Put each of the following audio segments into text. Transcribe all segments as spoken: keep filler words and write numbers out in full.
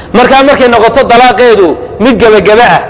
markaa markay noqoto dalaaqeedu mid gabagaba ah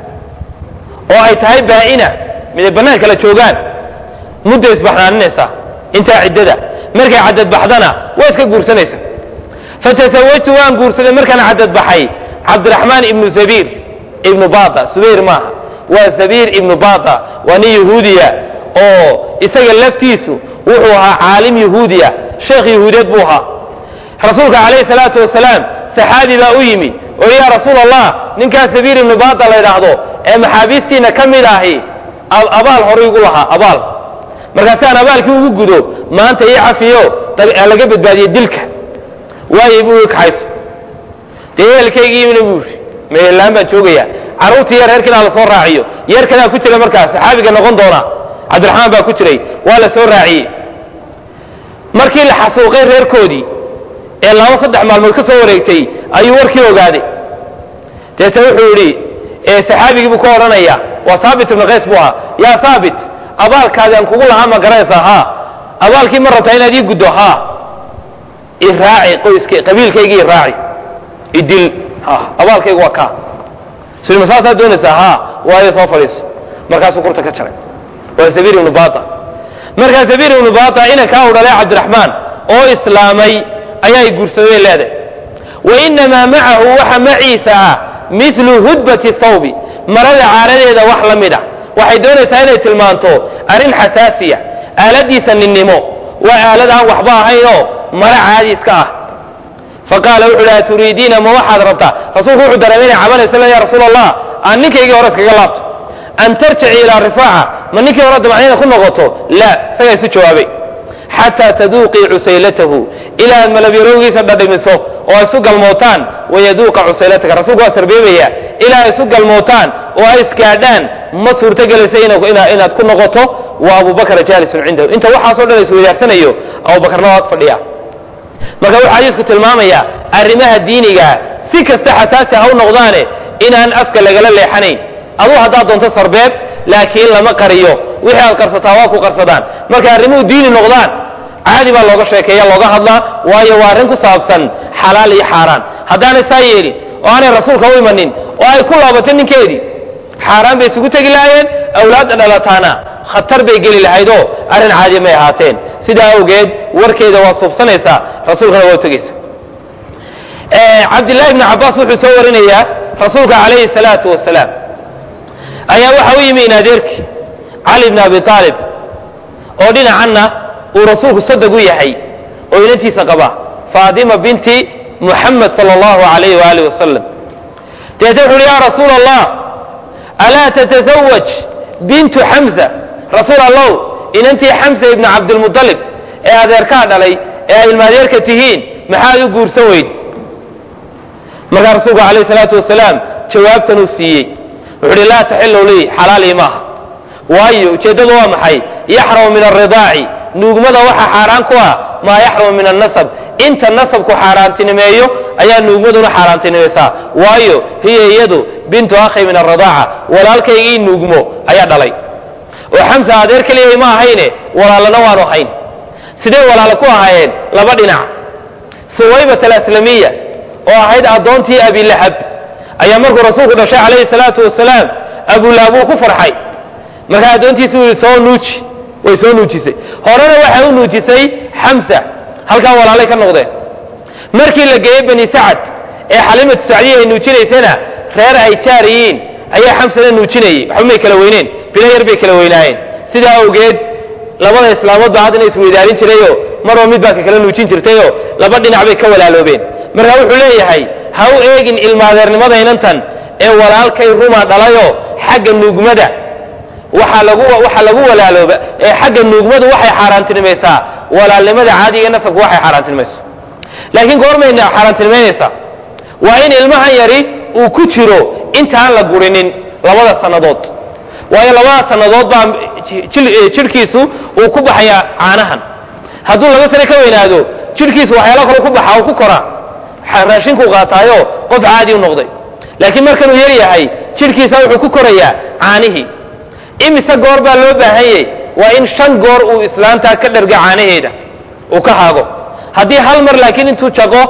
oo ay tahay baa'ina mid banaan kala joogaan muddo isbaxnaaninaysa inta ciddada markay cadad baxdana waa iska guursanaysa fatasawajtu waan guursaday markaan cadad baxay cabdiraxmaan ibnu zabiir ibnu baata subayr maaha waa zabiir ibnu baata waa nin yahuudiya oo isaga laftiisu wuxuu ahaa caalim yahuudiya sheekh yahuudeed buu ahaa rasuulka calayhi salaatu wasalaam saxaabi baa u yimi oo yaa rasuul allah ninkaas zabiir ibnu baata la yidhaahdo ee maxaabiistiina ka mid ahi abaal horay ugu lahaa abaal markaasaan abaalkii ugu gudo maanta ii cafiyo laga badbaadiyey dilka waayay buu i kaxayso dee ehelkaygiimina buu yidhi meelaan baan joogayaa carruurtii yar reerkiina la soo raaciyo yeer kadaa ku jira markaas saxaabiga noqon doona cabdiraxmaan baa ku jiray waa la soo raaciyey markii la xasuuqay reerkoodii ee laba saddex maalmood ka soo wareegtay ayuu warkii ogaaday deeta wuxuu yidhi saxaabigii buu ka odhanaya waa haabit ibnu qays buu ahaa yaa haabit abaalkaadi aan kugu lahaa ma garanaysaa haa abaalkii ma rabtaa inaad ii guddo haa iraaci qoyska qabiilkaygii iraaci idil ha abaalkaygu waa kaa sulma saasaa doonaysaa haa waayo soo fadhiiso markaasuu kurta ka jaray waa zabiir ibnu baata markaa zabiir ibnu baata inankaa u dhalay cabdiraxmaan oo islaamay ayaa guursaday leedahay wa inamaa macahu waxa maciisa ah milu hudbati thawbi marada caaradeeda wax la mid ah waxay doonaysaa inay tilmaanto arrin xasaasiya aaladiisa ninnimo waa aalad aan waxba ahaynoo mara caadi iska ah faqaala wuxuu dhaha turiidiina ma waxaad rabtaa rasuulku wuxuu dareemay inay cabanaysa ya rasuul allah aan ninkaygii hore iskaga laabto an tarjici ilaa rifaaca ma ninkii hore damacnayna ku noqoto laa isagaa isu jawaabay xataa taduuqii cusaylatahu ilaa malabyarowgiisa dhadhimiso oo ay isu galmootaan wayaduuqa cusaylataka rasuulku waa sarbeebaya ilaa ay isu galmootaan oo ay isgaadhaan ma suurtogelaysa inaad ku noqoto waa abubakra jaalisun cindahu inta waxaasoo dhan isweydaarsanayo abubakarna waa ag fadhiya marka wuxuu xadiisku tilmaamayaa arrimaha diiniga si kasta xasaasi ha u noqdaane inaan afka lagala leexanayn aduu haddaad doonto sarbeeb laakiin lama qariyo wixii aad qarsataa waa ku qarsadaan markay arrimuhu diini noqdaan caadi baa looga sheekeeya looga hadlaa waayo waa arrin ku saabsan xalaal iyo xaaraan haddaanay saa yeelin oo aanay rasuulka u imanin oo ay ku laabatay ninkeedii xaaraan bay isugu tegi lahaayeen awlaadda dhalataana khatar bay geli lahaydoo arrin caadi may ahaateen sidaa awgeed warkeeda waa suubsanaysaa rasuulkana waa u tegaysa cabdillahi ibni cabbaas wuxuu soo warinayaa rasuulka calayhi salaatu wasalaam ayaa waxa u yimi in adeerkii cali bni abi aalib oo dhinacanna uu rasuulku sadeg u yahay oo inantiisa qaba faatima binti muxamed sal allahu alayh waalih wasalam deeta wuxu uhi ya rasuul allah alaa tatasawaj bintu xamza rasuul allow inantii xamsa ibni cabdilmuطalib ee adeerkaa dhalay ee ay ilmaadeerka tihiin maxaad u guursan weyd markaa rasuulku alayh salaatu wasalaam jawaabtan uu siiyey wuxu uhi laa taxilu lii xalaalii maaha waayo ujeeddadu waa maxay yaxramu min alridaaci nuugmada waxa xaaraan ku ah maa yaxramu min annasab inta nasabku xaaraantinimeeyo ayaa nuugmaduna xaaraantinimaysaa waayo hiya iyadu bintu akhi min alridaaca walaalkaygii nuugmo ayaa dhalay oo xamsa adeer keliyay ma ahayne walaalana waanu ahayn sidee walaalo ku ahaayeen laba dhinac suwaybat alaslamiya oo ahayd addoontii abilahab ayaa markuu rasuulku dhashay calayhi salaatu wasalaam abulahab wuu ku farxay markaa addoontiisi uu soo nuuji way soo nuujisay horena waxay u nuujisay xamsa halkaa walaalay ka noqdeen markii la geeyey bani sacad ee xalimatu sacdiya ay nuujinaysana reer ay jaar yihiin ayaa xamsana nuujinayay waxba may kala weyneen bilo yar bay kala weynaayeen sidaa awgeed labada islaamood baa haddana isweydaarin jirayoo marba mid baa ka kala nuujin jirtayoo laba dhinac bay ka walaaloobeen markaa wuxuu leeyahay ha u eegin ilmaadeernimada inantan ee walaalkay ruma dhalayoo xagga nuugmada waxaa lagu waxa lagu walaalooba ee xagga nuugmadu waxay xaaraantinimaysaa walaalnimada caadiga nasabku waxay xaaraantinimayso laakiin goormayna xaaraantinimaynaysaa waa in ilmahan yari uu ku jiro intaan la gurinin labada sannadood waayo labada sannadood baa jidhkiisu uu ku baxayaa caanahan hadduu laba sane ka weynaado jidhkiisu waxyaalo kale ku baxa uu ku koraa raashinkuu qaataayo qof caadi u noqday laakiin markanuu yar yahay jidhkiisa wuxuu ku korayaa caanihii imise goor baa loo baahanyey waa in shan goor uu islaantaa ka dharga caanaheeda uu ka haago haddii hal mar laakiin intuu jaqo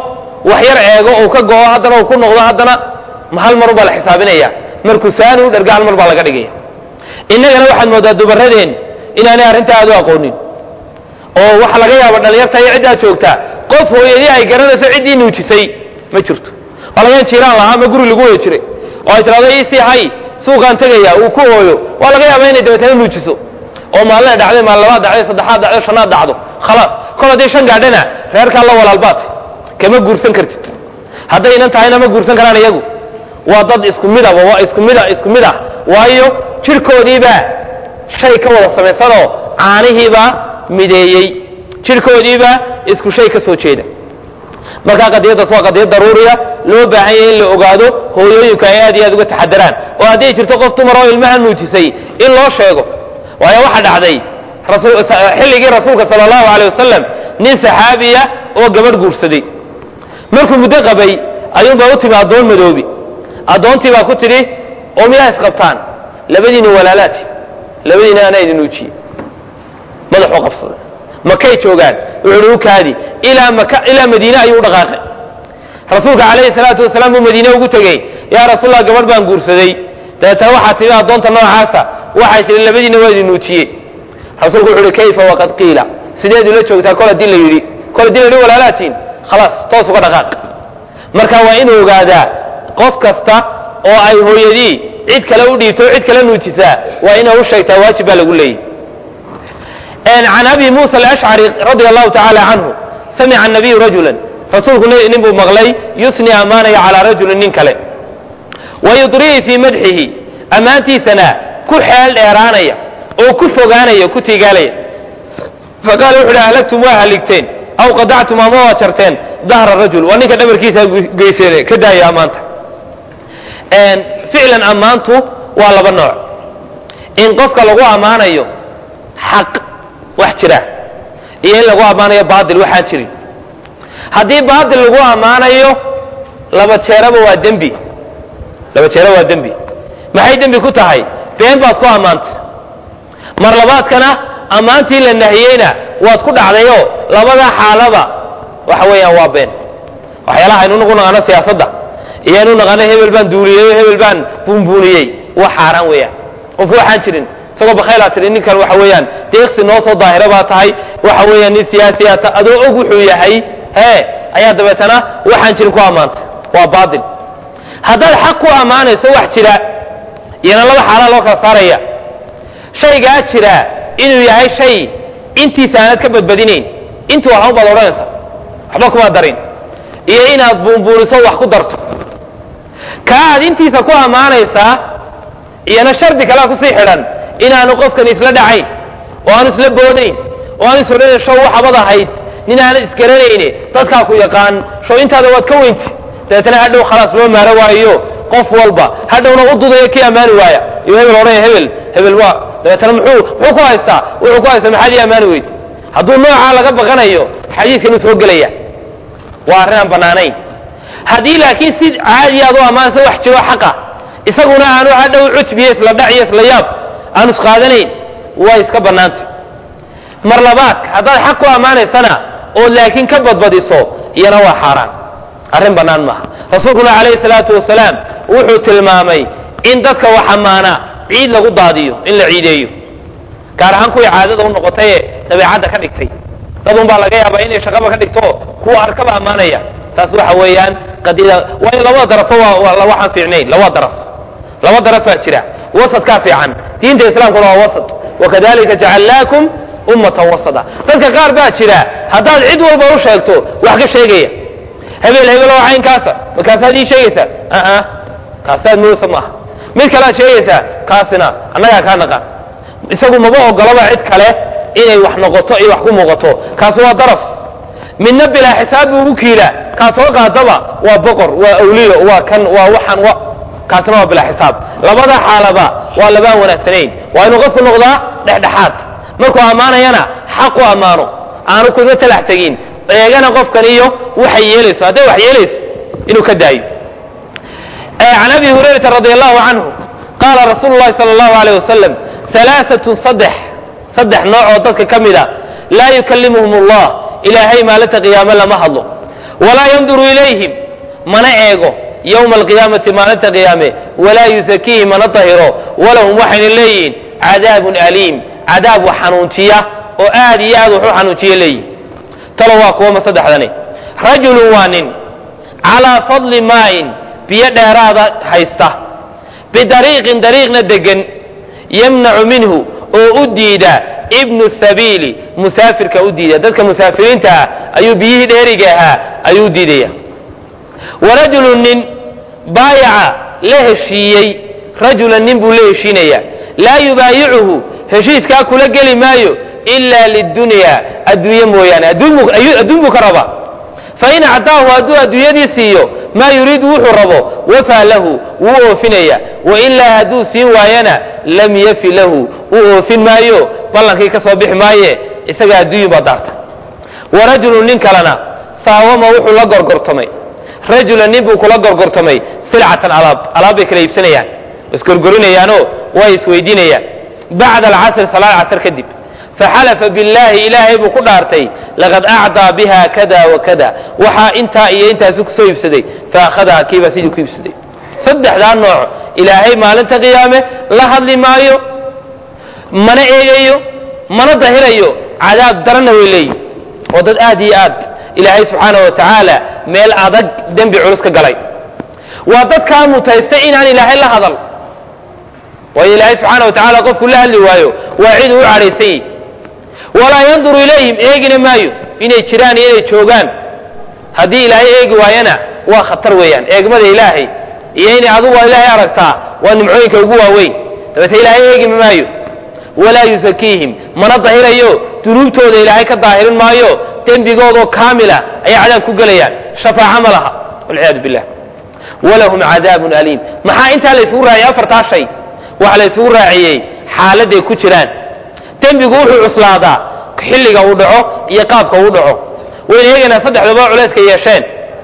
وحير عيقو أو كقو هدنا وكون نغضا هدنا محل مربع الحسابين إياه مركو سانو درقال مربع لقرقية إنك أنا واحد موداد بردين إن أنا أرنت هذا أقولين أو واحد لقيا بدنا يرتاح عدة شوكتا قف هو يدي أي قرنا سعيدي نوتشي ما شرت والله يعني شيران لها ما يقولوا لقوه يشري أو ترى يسي هاي سوق أنت جيا وكوه والله جيا بين دوتين نوتشسو أو ما الله دعوه ما الله دعوه صدحات دعوه شنات دعوه خلاص كل ده شن قاعدنا غيرك الله ولا الباط كما جورسن كرت هذا إن أنت هنا ما جورسن كراني يجو وضد إسكميدا ووا إسكميدا إسكميدا وايو شركو ديبا شيء كولا سمسرو عانيه با مديي شركو ديبا إسكو شيء كسوتشيدا marka qadiyada soo qadiyada daruuriya loo baahan yahay in la ogaado hooyooyinka ay aad iyo aad uga taxadaraan oo hadii jirto qof dumar oo ilmaha nuujisay in loo sheego waayo waxa dhacday rasuul xilligii rasuulka sallallahu alayhi wasallam nin saxaabiya oo gabadh guursaday markuu muddo qabay ayuu baa u timi adoon madoobi adoontii baa ku tiri oo miyaa isqabtaan labadiina walaalaati labadiina ana idin nuujiyay madaxu qabsaday makay joogaan wuxuu kaadi ila maka ila madiina ayuu dhaqaaqay rasuulka kaleey salaatu wasalaam madiina ugu tagay ya rasuulullah gabadh baan guursaday taata waxa timaa doonta noocaasa waxa jira labadiina waa idin nuujiyay rasuulku wuxuu kayfa waqad qila sideed ila joogtaa kala dil yiri kala dil yiri walaalaatiin خلاص toos uga dhaqaaq marka waa inuu ogaadaa qof kasta oo ay hooyadii cid kale u dhiibto cid kale nuujisaa waa inuu sheegtaa waajib baa lagu leeyahay ان عن ابي موسى الاشعري رضي الله تعالى عنه سمع النبي رجلا رسولك نبو مغلي يثني امانه على رجل نكله ويضري في مدحه امانتي سنا كحال ديرانيا او كفوغانيا كتيغاليا فقال وحده اهلكتم واهلكتين او قطعتم ما وترتين ظهر الرجل وانك دبركيسا غيسيره كدايا امانته ان فعلا امانته ولا بنوع ان قفك لو امانيو حق وحجرا iyo in lagu amaanayo baadil waxa jirin hadii baadil lagu amaanayo laba jeeraba waa dambi laba jeeraba waa dambi maxay dambi ku tahay been baad ku amaantay mar labaadkana amaantii la nahiyayna waad ku dhacdayo labada xaalaba waxa weeyaan waa been waxyaalaha aynu nagu naqano siyaasadda iyo aynu naqano hebel baan duuliyay hebel baan buunbuuniyay waa xaraan weeyaan qof waxaan jirin isagoo bakayla tirin ninkan waxa weeyaan deeqsi noo soo daahira baa tahay waxa weeyaan nin siyaasiyada adoo og wuxuu yahay ee ayaa dabeetana waxaan jirin ku amaantay waa baadil hadal xaq ku amaanayso wax jira yana laba xaalad loo kala saaraya shayga jira inuu yahay shay intiisa aan ka badbadinayn intuu waxa u balooraysa waxba kuma darin iyo inaad buunbuuniso wax ku darto kaad intiisa ku amaanaysa iyana shardi kala ku sii xiran inaanu qofkan isla dhacayn oo aan isla boodayn oo aan isla soo waxabada hayd nin aan isgaranayne dadka ku yaqaan soo intaada wad ka weynti dadana hadhow khalaas loo maaro waayo qof walba hadhowna u dudayo kii amaani waaya iyo hebel hore hebel hebel waa dadana muxuu muxuu ku haystaa wuxuu ku haystaa maxay amaani weyd haduu nooca laga baqanayo xadiiskan soo galaya waa arrin banaanayn hadii laakiin si caadi ah oo amaansa wax jiro xaqa isaguna aanu hadhow cutbiye isla dhaciyo isla yaab aan isqaadanayn way iska banaantay mar labaad hadaa xaq ku amaanaysana oo laakiin ka badbadiso iyana waa xaraan arrin banaan ma rasuuluna kaleey salaatu wasalaam wuxuu tilmaamay in dadka wax amaana ciid lagu daadiyo in la ciideeyo gaar ahaan ku caadada u noqotay tabiicada ka dhigtay dad un baa laga yaabaa inay shaqaba ka dhigto kuwa arkaba amaanaya taas waxa weeyaan qadida way laba daraf waa waxaan fiicnayn laba daraf laba daraf jira wasat ka fiican diinta islaamku waa wasat wakadalika ja'alnakum ummatan wasata dadka qaar baa jira hadaad cid walba u sheegto wax ka sheegaya hebel hebel oo cayn kaasa markaasaad ii sheegaysa a a kaasaad muusa ma mid kale sheegaysa kaasina annaga ka naqan isagu ma ogolaba cid kale inay wax noqoto iyo wax ku muuqato kaas waa daraf minna bila xisaab ugu kiila kaas oo qaadaba waa boqor waa awliyo waa kan waa waxan waa kaasna waa bila xisaab labada xaalaba waa laba wanaagsaneyn waa inuu qofku noqdaa dhexdhexaad markuu amaanayana xaq u amaano aanu ku talax tagin eegana qofkan iyo waxa yeelayso haday wax yeelayso inuu ka daayo عن ابي هريره رضي الله عنه قال رسول الله صلى الله عليه وسلم ثلاثه صدح صدح نوع dadka kamida لا يكلمهم الله الهي ما لا قيام لما هضلو walaa yanduru ilayhim mana eego yowma alqiyaamati maalinta qiyaame walaa yusakiihim mana tahiro walahum waxayna leeyihiin cadaabun aliim cadaab wax xanuunjiya oo aad iyo aad wax u xanuunjiya leeyihin talo waa kuwama saddexdani rajulun waa nin calaa fadli maain biyo dheeraada haysta bidariiqin dariiqna degan yamnacu minhu oo u diida ibnu sabiili musaafirka u diida dadka musaafiriinta ah ayuu biyihii dheeriga ahaa ayuu diidaya warajulun nin baayaca la heshiiyey rajulan nin buu la heshiinaya laa yubaayicuhu heshiiskaa kula geli maayo ilaa lidunyaa adduunye mooyaane adduun buu ka rabaa fain actaahu hadduu adduunyadii siiyo maa yuriidu wuxuu rabo wafaa lahu wuu oofinaya wailaa hadduu siin waayana lam yafi lahu uu oofin maayo ballankii ka soo bixi maaye isaga adduunyu baa daarta warajulun nin kalena saawama wuxuu la gorgortamay rajulan nin buu kula gorgortamay silcatan alaab alaab bay kala iibsanayaan isgorgorinayaanoo way isweydiinayaan bacda alcasri salaad casr kadib faxalafa billaahi ilaahay buu ku dhaartay laqad acdaa biha kada wakada waxaa intaa iyo intaasu kusoo iibsaday faakhadaa kiibaa sidii ku iibsaday saddexdaa nooc ilaahay maalinta qiyaame la hadli maayo mana eegayo mana dahirayo cadaab daranna way leeyihin oo dad aad iyo aad ilaahay subxaana wa tacaala meel adag dembi culus ka galay waa dadkaa mutaystay inaan ilaahay la hadal waayo ilaahay subxaana wa tacaala qofku la hadli waayo waa cid uu u cadhaysan yahi walaa yanduru ilayhim eegina maayo inay jiraan iyo inay joogaan haddii ilaahay eegi waayana waa khatar weeyaan eegmada ilaahay iyo inay adugu waa ilaahay aragtaa waa nimcooyinka ugu waaweyn dabeete ilaahay eegima maayo walaa yusakiihim mana dahirayo dunuubtooda ilaahay ka daahirin maayo dembigoodoo kaamila ayay cadaab ku gelayaan shafaaca ma laha walciyaadu billah walahum cadaabun aliim maxaa intaa la isugu raaciyey afartaa shay waxa la isugu raaciyey xaaladay ku jiraan dembigu wuxuu cuslaadaa xilliga uu dhaco iyo qaabka uu dhaco wayna eegaynaa saddexdaba culayska yeesheen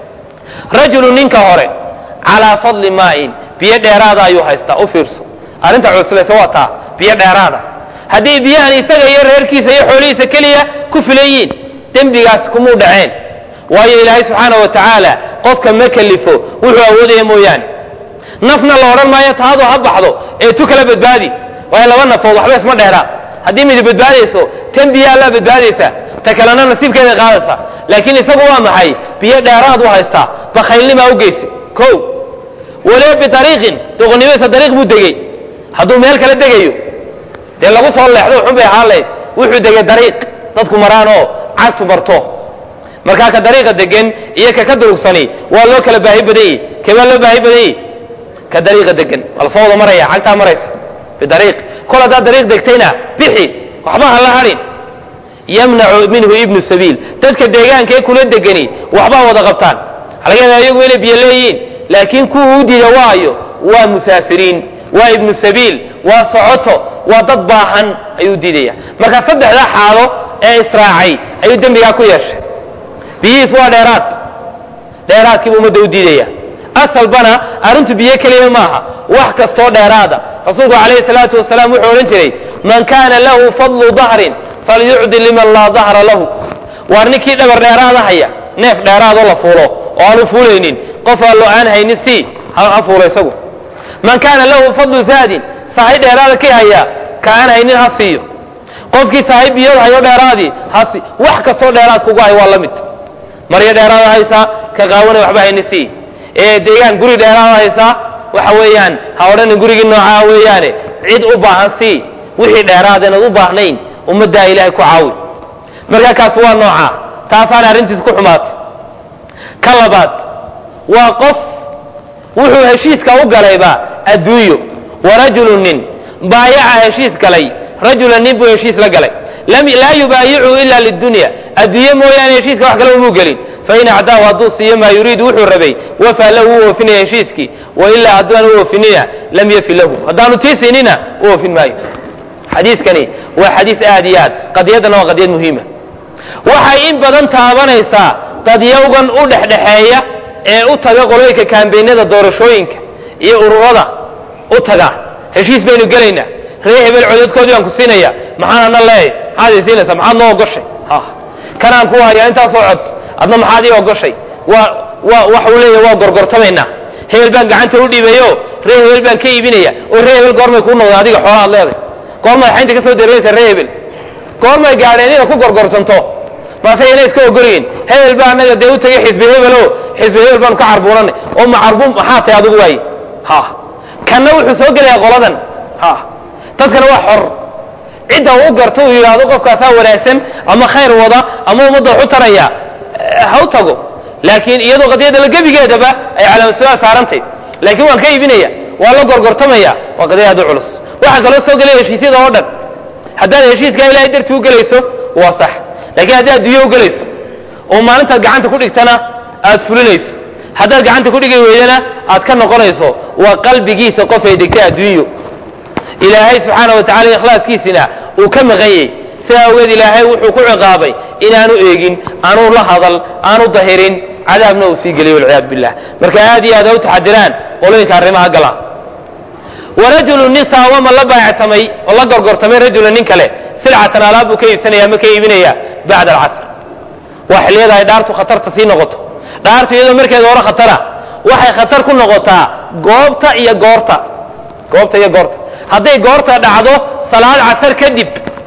rajulu ninka hore calaa fadli maain biyo dheeraada ayuu haystaa u fiirso arrinta cuslaysa waa taa biyo dheeraada haddii biyahan isaga iyo reerkiisa iyo xoolihiisa keliya ku filan yihiin dembigaas kumuu dhaceen waayo ilaahay subxaana wa tacaala qofka ma kalifo wuxuu awoodaya mooyaane nafna la odhan maayo taadu ha baxdo ee tu kala badbaadi waayo laba nafood waxba isma dheeraa haddii midi badbaadayso tan biyaa allaa badbaadaysa ta kalena nasiibkeeday qaadaysa laakiin isagu waa maxay biyo dheeraad u haystaa bakhaylnimaa u geysa o waliba biariiqin doqonnimadiisa dariiq buu degey hadduu meel kala degayo dee lagu soo leexdo xun bay ahaan lahayd wuxuu degay dariiq dadku maraan oo cagtu marto markaa ka dariiqa degan iyo ka ka durugsani waa loo kala baahi badan yahi keebaa loo baahi badan yahi ka dariiqa degan waa lasoo wada maraya cagtaa maraysa bidariiq kol haddaad dariiq degtayna bixi waxba ha la hadhin yamnacu minhu ibnu sabiil dadka deegaanka ee kula degani waxbaa wada qabtaan laga yaaba iyagu inay biyo leeyihiin laakiin kuwa u diida waayo waa musaafiriin waa ibnu sabiil waa socoto waa dad baahan ayuu diidaya marka saddexdaa xaalo ee israacay ayuu dembigaa ku yeeshay biyihiis waa dheeraad dheeraadkiibu ummadda u diidaya asalbana arrintu biyo keliya maaha wax kastoo dheeraada rasuulku calayhi salaatu wasalaam wuxuu odhan jiray man kaana lahu fadlu dahrin falyucdi liman laa dahra lahu waar ninkii dhabar dheeraada haya neef dheeraadoo la fuulo oo aanu fuulaynin qof aan lo aan haynin si ha fuulo isagu man kaana lahu fadlu zaadin sahay dheeraada kii haya ka aan haynin ha siiyo qofkii sahay biyood hayo dheeraadii ha sii wax kastoo dheeraad kugu hay waa la mid maryo dheeraada haysaa ka qaawanay waxba haynin sii ee deegaan guri dheeraada haysaa waxa weeyaan ha odhanin gurigii noocaa weeyaane cid u baahan sii wixii dheeraada inaad u baahnayn ummaddaa ilaahay ku caawi markaa kaas waa noocaa taasaana arrintiis ku xumaatay ka labaad waa qof wuxuu heshiiska u galayba adduunyo warajulu nin baayaca heshiis galay rajula nin buu heshiis la galay laa yubaayicuhu ila lidunya adduunye mooyaane heshiiska wax kale umuu gelin fain acdaahu hadduu siiyo maa yuriidu wuxuu rabay wafaa lahu u oofinaya heshiiskii wailaa haddaanu u oofinina lam yafi lahu haddaanu tii siinina u oofin maayo xadiiskani waa xadiis aad iyo aad qadiyaddana waa qadiyad muhiima waxay in badan taabanaysaa qadyowgan u dhexdhexeeya ee u taga qoloyinka kaambeynada doorashooyinka iyo ururada u taga heshiis baynu gelaynaa ree hebel codadkoodii baan ku siinaya maxaan ana leeyahay maxaad i siinaysaa maxaad noo ogoshay kanaan ku hayaa intaasoo cod adna maxaad ii ogoshay waxa uu leeyahay waa gorgortamaynaa hebel baan gacanta u dhiibayo ree hebel baan ka iibinaya oo ree hebel goormay kuu noqdeen adiga xoolaad leedahay goormay xaynta ka soo dareeraysa ree hebel goormay gaadheen inaad ku gorgortanto maase inay iska ogolyiin hebel baa anaga dee u tagay xisbi hebelo xisbi hebel baanu ka carbuuranay oo macarbuun maxaa tahay adigu waaye ha kanna wuxuu soo gelayaa qoladan ha dadkana waa xor cidda uu garto uu yidhaahdo qofkaasaa wanaagsan ama khayr wada ama ummadda waxu taraya ha u tago laakiin iyadoo qadiyadda la gebigeedaba ay calaamad-su-aal saarantay laakiin waan ka iibinaya waa la gorgortamaya waa qadiya aad u culus waxaa kaloo soo gelaya heshiisyada oo dhan haddaad heshiiskaa ilahay dartii u gelayso waa sax laakiin haddaad adduunye u gelayso oo maalintaad gacanta ku dhigtana aad fulinayso haddaad gacanta ku dhigi weydana aad ka noqonayso waa qalbigiisa qof ay degtay adduunyo ilaahay subxaana wa tacala ikhlaaskiisina uu ka maqanyey sidaa awgeed ilaahay wuxuu ku ciqaabay inaanu eegin aanuu la hadal aanu dahirin cadaabna uu sii geliyo walciyaadu billah marka aad iyo aad ha u taxadiraan qolooyinka arrimaha gala warajulu nin saawama la baayactamay oo la gorgortamay rajula nin kale silcatan alaab buu ka iibsanaya ama ka iibinaya bacda alcasr waa xilliyada ay dhaartu khatarta sii noqoto dhaartu iyadoo markeeda hore khatara waxay khatar ku noqotaa goobta iyo goorta goobta iyo goorta hadday goorta dhacdo salaad casar kadib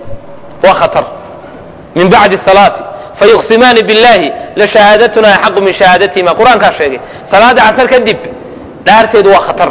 waa khatar min bacdi salaati fayuqsimaani billahi lashahaadatuna axaqu min shahaadatihima qur-aankaa sheegay salaada casar kadib dhaarteedu waa khatar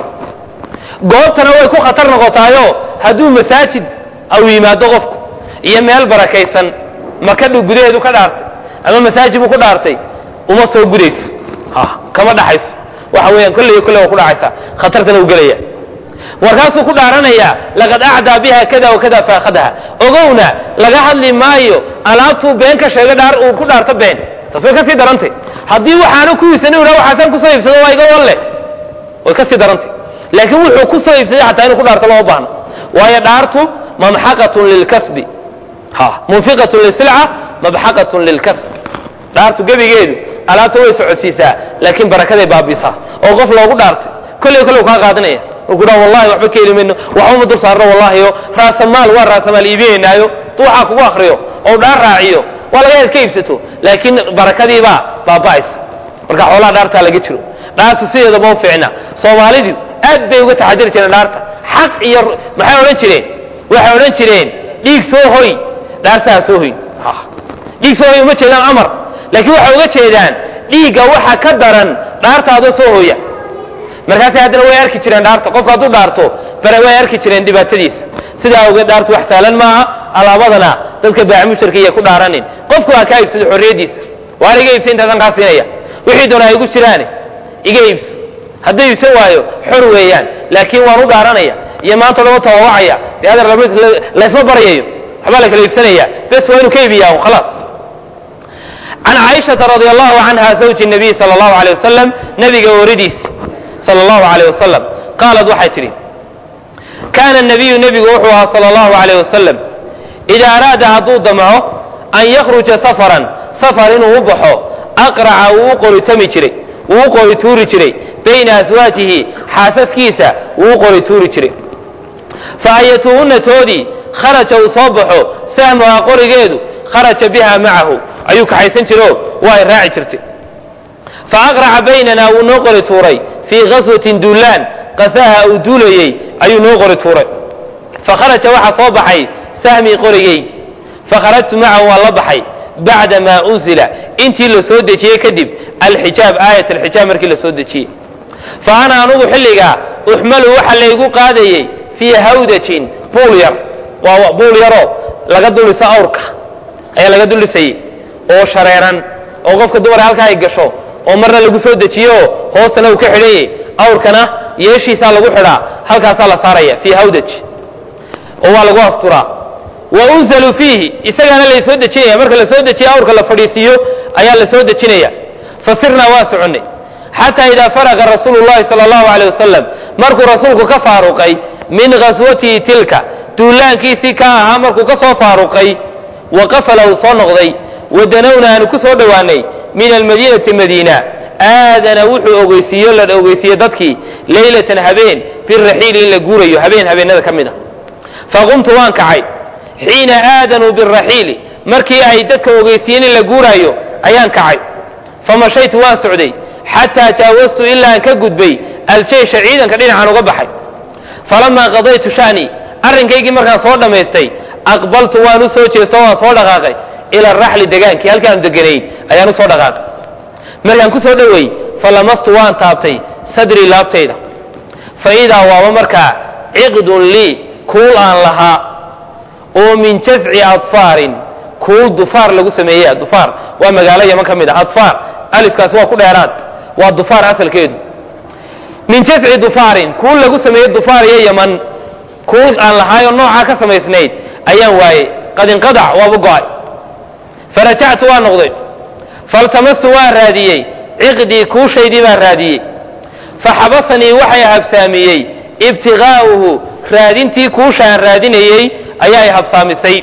goobtana way ku khatar noqotaayo hadduu masaajid au yimaado qofku iyo meel barakaysan maka dhow gudaheedu ka dhaartay ama masaajid buu ku dhaartay uma soo gudayso kama dhaxayso waxa weeyaan kolley kolley waa ku dhacaysaa khatartana u gelaya warkaasuu ku dhaaranayaa laqad acdaa biha kada wa kada faakhadaha ogowna laga hadli maayo alaabtuu been ka sheega dhaar uu ku dhaarto been taas way ka sii darantay haddii waxaanu ku iibsanin u waxaasan kusoo iibsado waa iga walle way ka sii darantay laakiin wuxuu ku soo iibsaday xataa inuu ku dhaarto lama baahno waayo dhaartu mamxaqatun lilkasbi ha munfiqatun lisilca mabxaqatun lilkasb dhaartu gebigeedu alaabta way socodsiisaa laakiin barakaday baabisaa oo qof loogu dhaartay kolley kolley kaa qaadanaya wuxuu dhaha wallahi waxba ka heli mayno waxba ma dul saarno wallahi oo raasamaal waa raasamaal iibinaynaayo tu waxaa kugu akriyo oo dhaar raaciyo waa laga yaad ka iibsato laakiin barakadiibaa baaba'aysa marka xoolaha dhaartaa laga jiro dhaartu sideedaba u fiicna soomaalidu aad bay uga taxadiri jireen dhaarta xaq iyo maxay odhan jireen waxay odhan jireen dhiig soo hoy dhaartaa soo hoyn dhiig soo hoy uma jeedaan amar laakiin waxay uga jeedaan dhiigga waxa ka daran dhaartaadoo soo hooya markaas haddana way arki jireen dhaarta qofka hadduu dhaarto bare way arki jireen dhibaatadiisa sidaa awgeed dhaartu wax saalan maaha alaabadana dadka baaci mushtarka iyo ku dhaaranin qofku waa kaa iibsado xorriyadiisa waar iga iibsa intaasan kaa siinaya wixii doona igu jiraane iga iibso hadduu iibsan waayo xor weeyaan laakiin waan u dhaaranaya iyo maanta lama tawawacaya dee adeer laysma baryayo waxbaa la kala iibsanaya bes waa inuu ka iibiyaa khalaas can caaishata radi allahu canha zawji nabiy sala allahu alay wasalam nabiga ooridiisa sal allahu alayh wasalam qaalad waxay tidhi kaana nabiyu nebigu wuxuu ahaa sala allahu alayh wasalam idaa araada hadduu damco an yakhruja safaran safar inuu u baxo aqraca wuu u qoritami jiray wuu u qori tuuri jiray bayna aswaajihi xaasaskiisa wuu u qori tuuri jiray fa ayatuhunna toodii kharaja uu soo baxo sahmuhaa qorigeedu kharaja biha macahu ayuu kaxaysan jiro waa ay raaci jirtay fa aqraca baynana wuu noo qori tuuray fii gaswatin duulaan qasaha uu duulayey ayuu noo qori tuuray fakharaja waxaa soo baxay sahmii qorigey fakharajtu macahu waan la baxay bacda maa unzila intii la soo dejiyey kadib alxijaab aayat alxijaab markii la soo dejiyey fa ana anugu xilligaa uxmalu waxa laygu qaadayey fii hawdajin buul yar waa buul yaroo laga duliso awrka ayaa laga dulisayey oo shareeran oo qofka dumar halkaa ay gasho oo marna lagu soo dejiyo hoostana uu ka xidhanyay awrkana yeeshiisaa lagu xidhaa halkaasaa la saaraya fii hawdaj oo waa lagu asturaa wa unzalu fiihi isagaana laysoo dejinaya marka la soo dejiya awrka la fadhiisiiyo ayaa la soo dejinaya fasirnaa waa soconnay xataa idaa faraqa rasuulu llahi sala allahu aleyh wasalam markuu rasuulku ka faaruqay min ghaswatihi tilka duulaankiisii ka ahaa markuu ka soo faaruqay waqafala uu soo noqday wadanowna aanu ku soo dhowaanay min almadiinati madiina aadana wuxuu ogeysiiyo la ogeysiiye dadkii leylatan habeen biraxiili in la guurayo habeen habeenada ka mid a faqumtu waan kacay xiina aadanuu biraxiili markii ay dadka ogeysiiyeen in la guuraayo ayaan kacay famashaytu waan socday xataa jaawastu ilaa aan ka gudbay aljeysha ciidanka dhinacan uga baxay falamaa qadaytu sha'nii arrinkaygii markaan soo dhammaystay aqbaltu waan u soo jeesto waan soo dhaqaaqay ila araxli degaankii halkaanu deganayn ayaan u soo dhaqaaqay markaan ku soo dhoweey falamastu waan taabtay sadrii laabtayda faidaa waaba markaa ciqdun lii kuul aan lahaa oo min jazci adfaarin kuul dufaar lagu sameeyey dufaar waa magaalo yaman ka mid ah adfaar alifkaasi waa ku dheeraad waa dufaar asalkeedu min jazci dufaarin kuul lagu sameeyey dufaar iyo yaman kuul aan lahaayoo noocaa ka samaysnayd ayaan waayey qad inqadac waaba go'ay farajactu waan noqday faltamastu waan raadiyey ciqdii kuushaydii baan raadiyey faxabasanii waxay habsaamiyey ibtigaa'uhu raadintii kuusha aan raadinayey ayaa i habsaamisay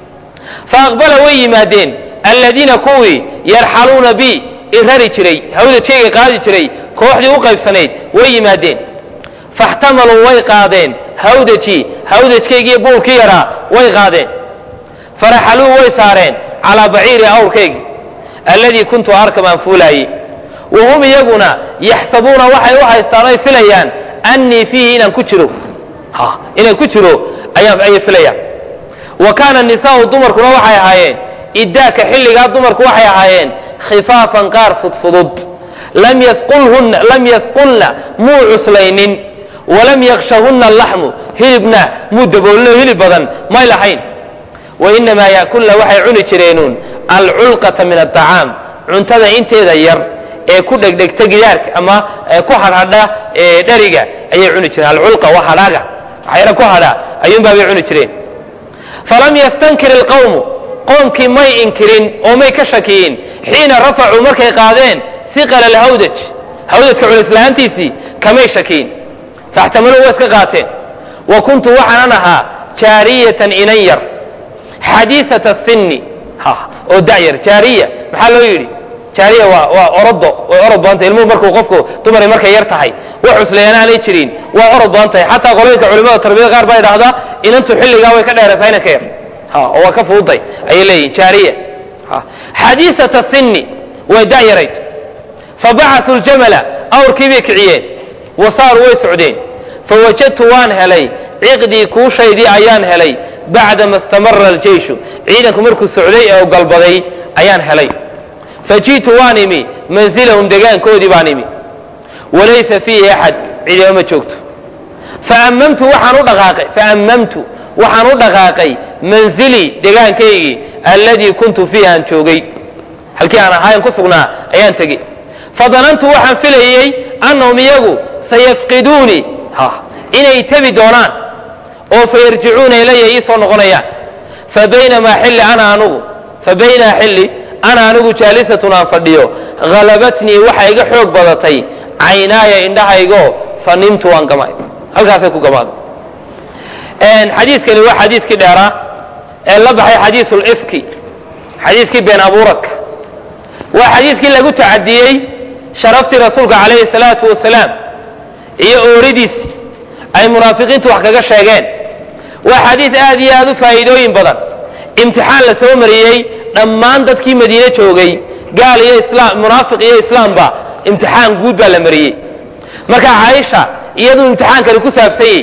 faaqbala way yimaadeen alladiina kuwii yarxaluuna bi i rari jiray hawdajkayga qaadi jiray kooxdii u qaybsanayd way yimaadeen faxtamaluu way qaadeen hawdajii hawdajkaygiiyo buulkii yaraa way qaadeen faraxaluu way saareen calaa baciiri awrkaygii alladii kuntu arkab aan fuulaayey wahum iyaguna yaxsabuuna waxay u haystaan oy filayaan annii fiihi inaan ku jiro inaan ku jiro ayay filayaan wa kaana nisaau dumarkuna waxay ahaayeen idaaka xilligaa dumarku waxay ahaayeen khifaafan qaar fudfudud lam yasqulhunna lam yasqulna muu cuslaynin walam yakshahunna allaxmu hilibna muu daboolino hilib badan may lahayn wainamaa yaakulna waxay cuni jireenuun alculqata min aacaam cuntada inteeda yar ee ku dhegdhegta gidaarka ama ku hadhadha dheriga ayay cuni jireen alculqa waa hadhaaga waxyara ku hadha ayuunbaabay cuni jireen falam yastankir ilqawmu qoomkii may inkirin oo may ka shakiyin xiina rafacuu markay qaadeen siqala alhawdaj hawdajka culislahaantiisii kamay shakiyin faxtamaluu waa iska qaateen wa kuntu waxaanan ahaa jaariyatan inan yar xadiisata sinni oo da'yar jaariya maxaa loo yidhi jaariya waa waa orodo way orod badan tahay ilmuhu markuu qofku dumari markay yar tahay wax cusleeyana aanay jirin waa orod badan tahay xataa qolooyinka culimada tarbiyada qaar baa idhaahdaa inantu xilligaa way ka dheeraysaa inanka yar oo waa ka fududay ayay leeyihin jaariya xadiisata sinni way da'yarayd fabacatu ljamala awrkii bay kiciyeen wasaaru way socdeen fawajadtu waan helay ciqdii kuushaydii ayaan helay bacdama istamara aljeyshu ciidanku markuu socday ee u galbaday ayaan helay faji'tu waan imi mansilahum degaankoodii baan imi walaysa fiihi axad cidima ma joogto faammamtu waxaan u dhaqaaqay faammamtu waxaan u dhaqaaqay mansilii degaankaygii alladii kuntu fiihi aan joogay halkii aan ahaayan ku sugnaa ayaan tegey fadanantu waxaan filayey annahum iyagu sayafqiduunii inay tabi doonaan oo fayarjicuuna ilaya ii soo noqonayaan fabaynamaa xilli ana anugu fabaynaa xilli ana anigu jaalisatun aan fadhiyo halabatnii waxa iga xoog badatay caynaaya indhahaygoo fanimtu waan gamay halkaasay ku gamaado xadiiskani waa xadiiskii dheeraa ee la baxay xadiisu lifki xadiiskii been abuurak waa xadiiskii lagu tacadiyey sharaftii rasuulka calayhi salaatu wasalaam iyo ooridiisii ay munaafiqiintu wax kaga sheegeen waa xadiis aad iyo aad u faa'iidooyin badan imtixaan la soo mariyey dhammaan dadkii madiine joogay gaal iyo islaam munaafiq iyo islaamba imtixaan guud baa la mariyey marka caaisha iyaduu imtixaankani ku saabsanyey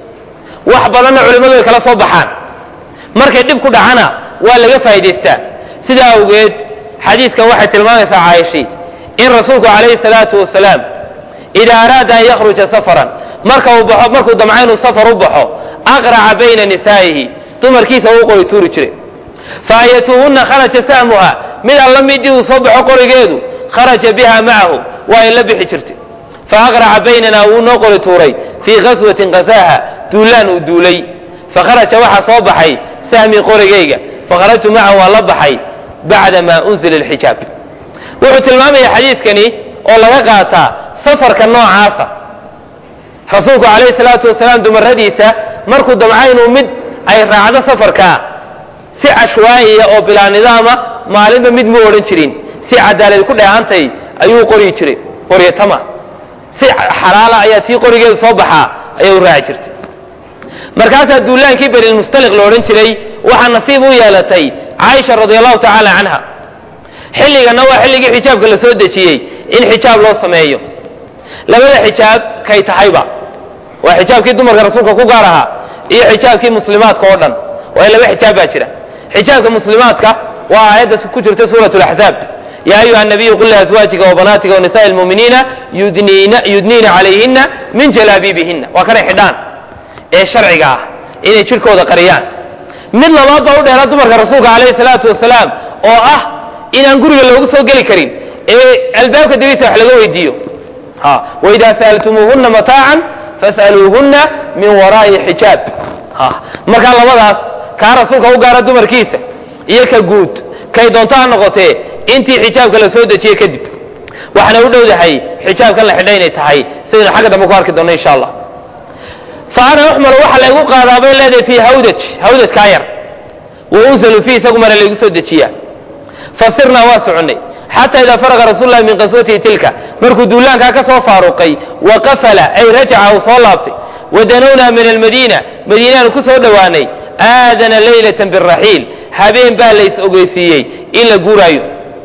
wax badanna culimmadu ay kala soo baxaan markay dhib ku dhacana waa laga faa'idaystaa sidaa awgeed xadiiskan waxay tilmaamaysaa caaishii in rasuulku calayhi salaatu wasalaam idaa araada an yakhruja safaran marka uu baxo markuu damca inuu safar u baxo aqraca bayna nisaa'ihi dumarkiisa uu qori tuuri jiray faayatuhunna kharaja sahmuha mid alla midii uu soo baxo qorigeedu kharaja biha macahu waa in la bixi jirtay faaqraca baynanaa wuu noo qori tuuray fii qaswatin qasaaha duulaan uu duulay fakharaja waxaa soo baxay sahmii qorigayga fakharajtu macahu waan la baxay bacda maa unzila alxijaab wuxuu tilmaamaya xadiiskani oo laga qaataa safarka noocaasa rasuulku calayhi salaatu wasalaam dumaradiisa markuu damca inuu mid ay raacdo safarkaa si cashwaa'iya oo bilaa nidaama maalinba mid mu odhan jirin si cadaalad ku dheehantay ayuu qori jiray qoryatama si xalaala ayaa tii qorigeedu soo baxaa ayay u raaci jirtay markaasaa duulaankii benilmustaliq la odhan jiray waxaa nasiib u yeelatay caaisha radia allahu tacaala canha xilligana waa xilligii xijaabka la soo dejiyey in xijaab loo sameeyo labada xijaab kay tahayba waa xijaabkii dumarka rasuulka ku gaar ahaa iyo xijaabkii muslimaadka oo dhan waa laba xijaab baa jira xijaabka muslimaadka waa aayadda ku jirta suuratul ahzaab ya ayuha nabiyyu qul li azwaajika wa banaatika wa nisaa'i almu'miniina yudniina yudniina calayhinna min jalaabibihinna waa kana xidhaan ee sharciga ah inay jirkooda qariyaan mid labaad baa u dheeraa dumarka rasuulka calayhi salaatu wasalaam oo ah inaan guriga loogu soo geli karin ee albaabka dabiisa wax laga weydiiyo ha waidaa sa'altumuuhunna mataacan fas'aluuhunna min waraa'i xijaab ha markaa labadaas kaa rasuulka u gaara dumarkiisa iyo ka guud kay doonto ha noqotee intii xijaabka la soo dejiyey kadib waxaana u dhowdahay xijaabkan la xidhay inay tahay sidaynu xagga dambe ku arki doonno insha allah fa ana uxmalu waxa laygu qaadaa bay leedahay fii hawdaj hawdajkaa yar wa unzalu fii isagumana laygu soo dejiyaa fasirnaa waa soconnay xataa idaa faraqa rasuulu llahi min qaswatihi tilka markuu duulaankaa ka soo faaruqay waqafala ay rajaca uu soo laabtay wadanownaa min almadiina madiinaanu ku soo dhowaanay aadana laylatan biraxiil habeen baa lays ogeysiiyey in la guuraayo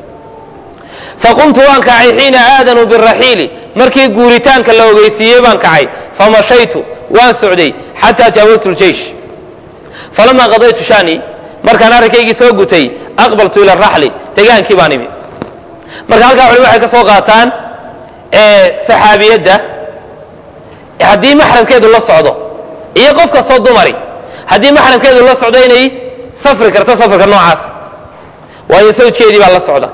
faqumtu waan kacay xiina aadanuu biraxiili markii guuritaanka la ogeysiiyey baan kacay famashaytu waan socday xataa jaawaztu ljeish falamaa qadaytu shanii markaan arrinkaygii soo gutay aqbaltu ila raxli degaankii baan imi marka halkaa culimadu waxay ka soo qaataan saxaabiyadda haddii maxramkeedu la socdo iyo qof kastoo dumari haddii maxramkeedu la socdo inay safri karto safarka noocaas waayo sawjkeedii baa la socda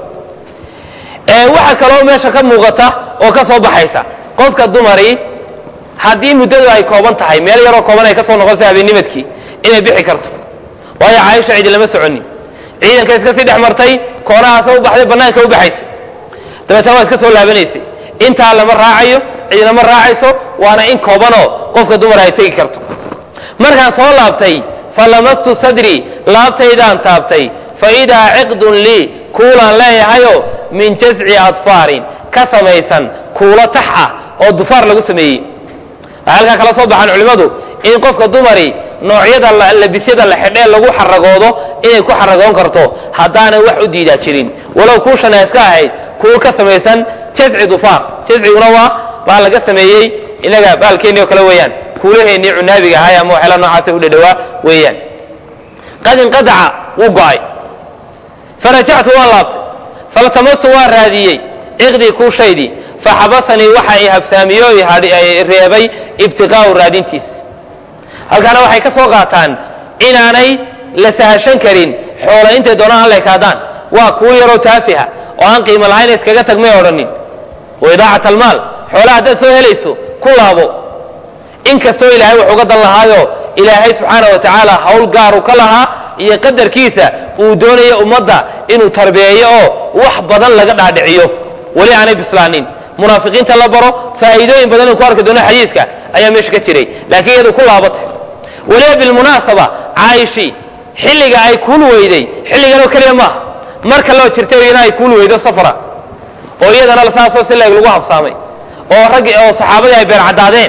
waxa kaloo meesha ka muuqata oo ka soo baxaysa qofka dumari haddii muddadu ay kooban tahay meel yaroo kooban ay ka soo noqonaysa habeennimadkii inay bixi karto waayo caaisha cidi lama soconin ciidanka iska sii dhex martay koonahaasa u baxday bannaanka u baxaysay dabeetana waa iska soo laabanaysay intaa lama raacayo cidina ma raacayso waana in koobanoo qofka dumar ay tegi karto markaan soo laabtay falamastu sadrii laabtaydaan taabtay faidaa ciqdun lii kuulaan leeyahayo min jazci adfaarin ka samaysan kuulo tax ah oo dufaar lagu sameeyey waxay halkaa kala soo baxaan culimmadu in qofka dumari noocyada labisyada la xidhee lagu xaragoodo inay ku xaragoon karto haddaanay wax u diidaa jirin walow kuushana iska ahayd kuwo ka samaysan jazci dufaar jazciguna waa baa laga sameeyey inaga baalkeennii oo kale weeyaan kuulaheennii cunaabiga ahay ama waxyaala noocaasa u dhadhawaa weeyaan qad inqadaca wuu go'ay farajactu waan laabtay faltamastu waan raadiyey ciqdii kuushaydii faxabasanii waxa i habsaamiyo i reebay ibtiqaa'u raadintiis halkaana waxay ka soo qaataan inaanay la sahashan karin xoola intay doonaan alla ekaadaan waa kuwo yaroo taafiha oo aan qiimo lahayn iskaga tag may odhanin wa idaacat almaal xoolaha haddaad soo helayso ku laabo in kastoo ilaahay wax uga dan lahaayo ilaahay subxaana wa tacaala hawl gaaru ka lahaa iyo qadarkiisa uu doonayo ummadda inuu tarbeeyo oo wax badan laga dhaadhiciyo weli aanay bislaanin munaafiqiinta la baro faa'iidooyin badan in ku arki doono xadiiska ayaa meesha ka jiray laakiin iyadu ku laabatay waliba bilmunaasaba caaishii xilliga ay kuul weyday xilliganoo keliya maaha mar kaloo jirtay iyana ay kuul weydo safra oo iyadana saasoo si leeg lagu habsaamay oo raggi oo saxaabadii ay beer caddaadeen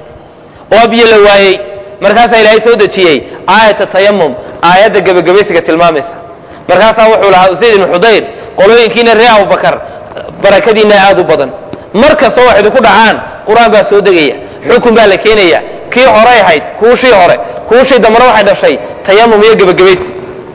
oo biyo la waayey markaasaa ilaahay soo dejiyey aayata tayamum aayadda gebagabaysiga tilmaamaysa markaasaa wuxuu lahaa usayd ibnu xudayr qolooyinkiina reer abubakar barakadiina aad u badan mar kastoo wax idinku dhacaan qur-aan baa soo degaya xukun baa la keenaya kii horay ahayd kuushii hore kuushii dambana waxay dhashay tayamum iyo gebagabaysi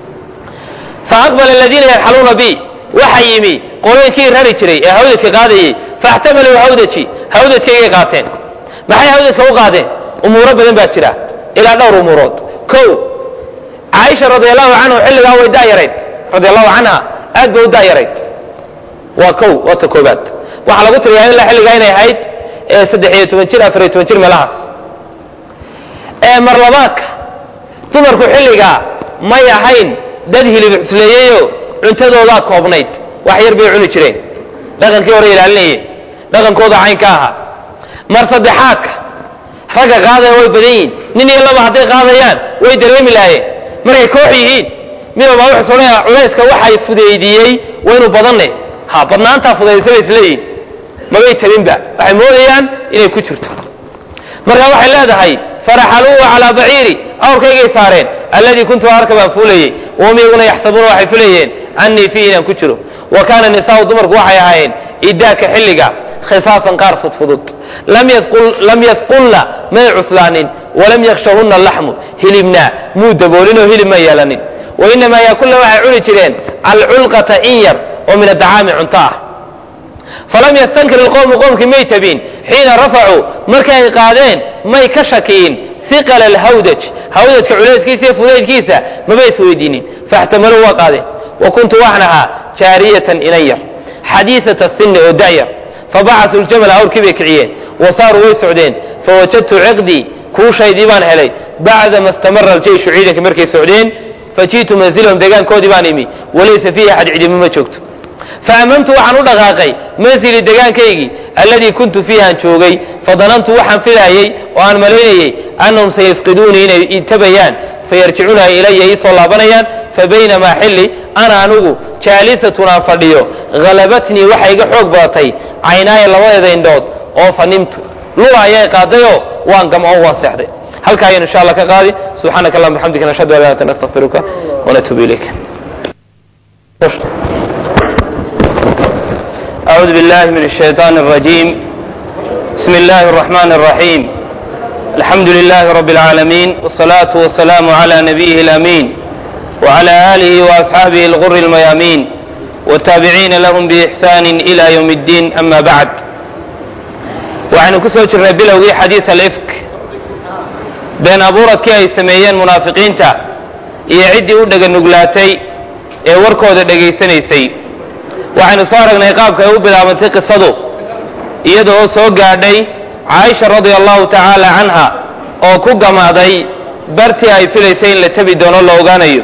faaqbala aladiina yarxaluuna bi waxa yimi qolooyinkii rari jiray ee hawdajka qaadayey faxtamaluu hawdaji hawdajkaygay qaateen maxay hawdajka u qaadeen umuuro badan baa jira ilaa dhowr umuurood kow caaisha radiallahu canhu xilligaa way daayarayd radiallahu canha aad bay u daayarayd waa kow waa ta koobaad waxaa lagu tiriyaa ilaa xilligaa inay ahayd saddex iyo toban jir afar iyo toban jir meelahaas ee marlabaadka dumarku xilligaa may ahayn dad hilib cusleeyeyo cuntadoodaa koobnayd wax yar bay cuni jireen dhaqankii hore ilaalinayeen dhaqankooda caynka ahaa mar saddexaadka ragga qaadaya way badan yihiin nin iyo laba hadday qaadayaan way dareemi lahaayeen markay koox yihiin midooba wuxuu soodhanayaa culayska waxay fudaydiyey waynu badanne ha badnaantaa fudaydisa bay isleeyihin mabay tabinba waxay moodayaan inay ku jirto marka waxay leedahay faraxaluuhu calaa baciiri awrkaygay saareen alladii kuntu arka baan fuulayey wahum iyaguna yaxsabuuna waxay fulayeen annii fiihi inaan ku jiro wa kaana nisaau dumarku waxay ahaayeen idaaka xilliga khifaafan qaar fudfudud lam yadqulna may cuslaanin walam yakshahunna laxmu hilibna muu daboolinoo hilib ma yeelanin wainamaa yaakulna waxay cuni jireen alculqata in yar oo min adacaami cunto ah falam yastankir ilqowmu qowmkii may tabin xiina rafacuu markay ay qaadeen may ka shakiyin iqal alhawdaj hawdajka culayskiisa iyo fudaydkiisa maba isweydiinin faxtamaluu waa qaadeen wa kuntu waxaan ahaa jaariyatan inan yar xadiisata sinni oo da'yar fabacasuu ljamala awrkii bay kiciyeen wa saaruu way socdeen fawajadtu ciqdii kuushaydii baan helay bacdama istamara aljeyshu ciidanka markay socdeen faji'tu mansilahum deegaankoodii baan imi walaysa fiihi axad cidimo ma joogto faamamtu waxaan u dhaqaaqay mansilii degaankaygii alladii kuntu fiihaan joogay fadanantu waxaan filaayey oo aan malaynayey annahum sayafqiduunii inay itabayaan fayarjicuuna ilaya ii soo laabanayaan fabaynamaa xilli ana anugu jaalisatun aan fadhiyo halabatnii waxay iga xoog badatay caynaaya labadeeda indhood oo fanimtu lula ayay qaadayoo waan gamco waan seexday halkaa ayaan insha allah ka qaadi subxaanaka allahuma bixamdika nashhadu an laa ilaha illa anta nastaghfiruka wanatuubu ilayk أعوذ بالله من الشيطان الرجيم بسم الله الرحمن الرحيم الحمد لله رب العالمين والصلاة والسلام على نبيه الأمين وعلى آله وأصحابه الغر الميامين والتابعين لهم بإحسان إلى يوم الدين أما بعد وعن كسوة الربيلوي حديث الإفك بين أبورة كي سميين منافقين تا يعدي ودق النقلاتي وركو دقي سنيسي waxaynu soo aragnay qaabka ay u bilaabantay qisadu iyadoo soo gaadhay caaisha radia allahu tacaala canha oo ku gamaaday bartii ay filaysay in la tabi doono la ogaanayo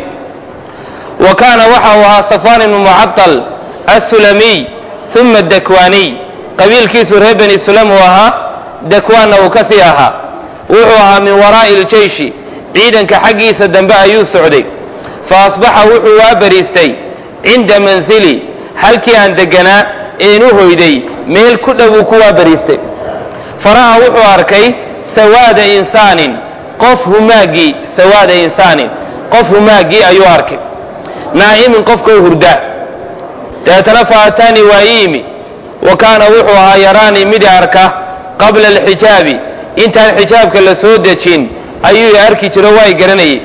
wa kaana waxa uu ahaa safwaan ibnu mucadal assulamiy uma dakwaaniy qabiilkiisu reer bani sulam uu ahaa dakwaanna uu kasii ahaa wuxuu ahaa min waraa'i iljeyshi ciidanka xaggiisa dambe ayuu socday fa asbaxa wuxuu waa bariistay cinda mansili halkii aan deganaa een u hoyday meel ku dhow uu ku waabariistay faraha wuxuu arkay sawaada insaanin qof humaagii sawaada insaanin qof humaagii ayuu arkay naa'imin qofka u hurda dabeetana faataanii waa ii yimi wa kaana wuxuu ahaa yaraanii mid arka qabla alxijaabi intaan xijaabka la soo dejin ayuu i arki jiro waa i garanayay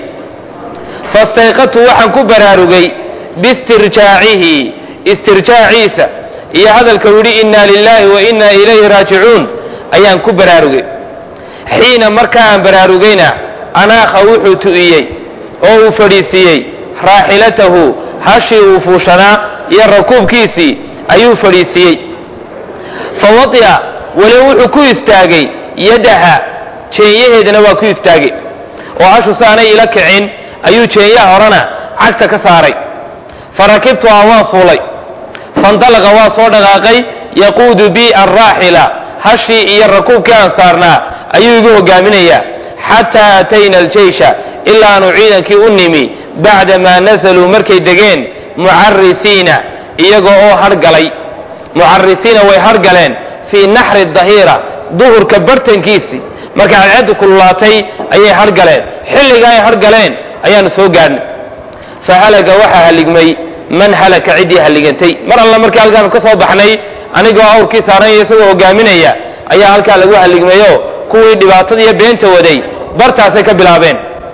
fastayqadtu waxaan ku baraarugay biistirjaacihi istirjaaciisa iyo hadalka yidhi inna lilahi wa inna ilayhi raajicuun ayaan ku baraarugay xiina markaa aan baraarugayna anaakha wuxuu tu'iyey oo uu fadhiisiiyey raaxilatahu hashii uu fuushanaa iyo rakuubkiisii ayuu fadhiisiiyey fa wadi'a weli wuxuu ku istaagay yadaha jeenyaheedana waa ku istaagay oo hashu saanay ila kicin ayuu jeenyaha horena cagta ka saaray farakibtuhaa waan fuulay faindalaqa waa soo dhaqaaqay yaquudu bi alraaxila hashii iyo rakuubkii aan saarnaa ayuu igu hogaaminayaa xataa atayna aljeysha ilaa aanu ciidankii u nimi bacdamaa nasaluu markay degeen mucarisiina iyaga oo hargalay mucarisiina way hargaleen fii naxri dahiira duhurka bartankiisii markay cadceeddu kululaatay ayay hargaleen xilliga ay hargaleen ayaanu soo gaadhnay fahalaga waxaa haligmay man halaka ciddii halligantay mar alla markii halkaanu ka soo baxnay anigoo awrkii saaranya isagoo hogaaminaya ayaa halkaa lagu halligmayo kuwii dhibaatada iyo beenta waday bartaasay ka bilaabeen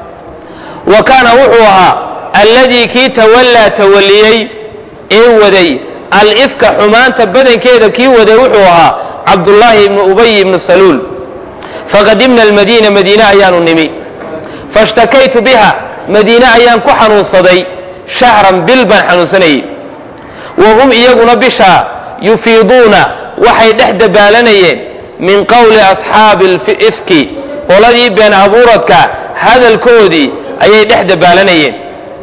wa kaana wuxuu ahaa alladii kii tawallaa tawalliyey ee waday alifka xumaanta badankeeda kii waday wuxuu ahaa cabdullaahi ibnu ubay ibnu saluul faqadimna almadiina madiine ayaanu nimi faishtakaytu biha madiine ayaan ku xanuunsaday shahran bil baan xanuunsanayey wa hum iyaguna bishaa yufiiduuna waxay dhex dabaalanayeen min qowli asxaabi ifki qoladii been abuuradka hadalkoodii ayay dhex dabaalanayeen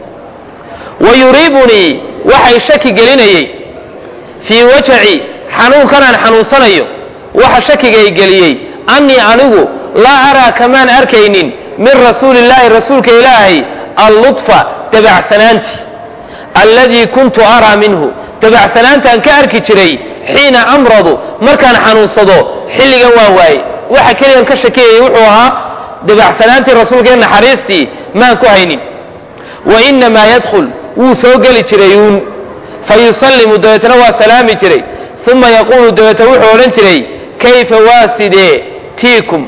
wa yuriibunii waxay shaki gelinayey fii wajaci xanuunkanaan xanuunsanayo waxa shakigay geliyey annii anigu laa araa kamaan arkaynin min rasuuli illaahi rasuulka ilaahay allutfa dabacsanaantii alladii kuntu araa minhu dabacsanaantaan ka arki jiray xiina amradu markaan xanuunsado xilligan waan waaye waxa keligan ka shakiyayay wuxuu ahaa dabacsanaantii rasuulka naxariistii maan ku haynin wa inamaa yadkhul wuu soo geli jiray uun fayusallimu dabeetana waa salaami jiray uma yaquulu dabeeta wuxuu odhan jiray kayfa waa sidee tiikum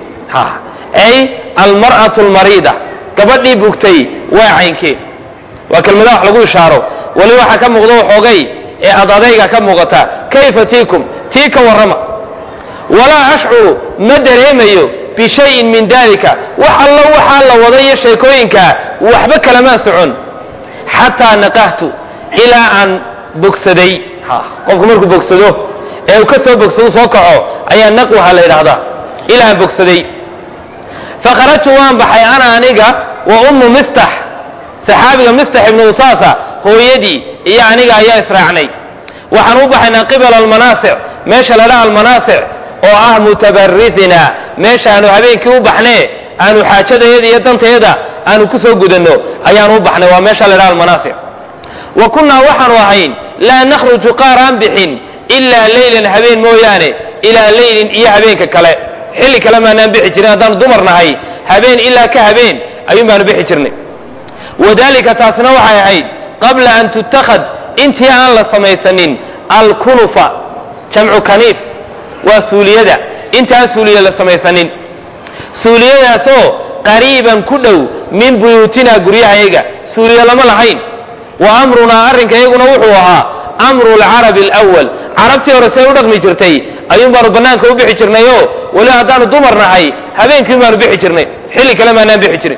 ay almar'atu almariida gabadhii bugtay waa caynkee waa kelmadaha wax lagu ishaaro weli waxaa ka muuqda waxoogay ee adadayga ka muuqata kayfa tiikum tii ka warrama walaa ashcuru ma dareemayo bishayin min dalika wax allo waxaa la wada iyo sheekooyinkaa waxba kalamaa socon xataa naqahtu ilaa aan bogsaday qofku markuu bogsado ee uu ka soo bogsado soo kaco ayaa naqwaha la yidhaahdaa ilaa aan bogsaday fakharajtu waan baxay ana aniga wa ummu mistax saxaabiga mistax ibnu usaasa hooyadii iyo aniga ayaa israacnay waxaan u baxaynaa qibala almanaasic meesha la dhaha almanaasic oo ah mutabarisina meesha aanu habeenkii u baxnee aanu xaajadayada iyo dantayada aanu ku soo gudanno ayaanu u baxnay waa meesha la dhaha almanaasic wa kunnaa waxaanu ahayn laa nakhruju qaar aan bixin ilaa leylan habeen mooyaane ilaa leylin iyo habeenka kale xilli kale maanaan bixi jirin haddaanu dumar nahay habeen ilaa ka habeen ayuun baanu bixi jirnay wadalika taasna waxay ahayd qabla an tutakhad intii aan la samaysanin alkunufa jamcu kaniif waa suuliyada intaan suuliya la samaysanin suuliyadaasoo qariiban ku dhow min buyuutina guryahayaga suuliya lama lahayn wa amrunaa arrinka iyaguna wuxuu ahaa amru lcarabi alawal carabtii hore see u dhaqmi jirtay ayuun baanu bannaanka u bixi jirnayoo weli haddaanu dumar nahay habeenkiin baanu bixi jirnay xilli kale maanaan bixi jirin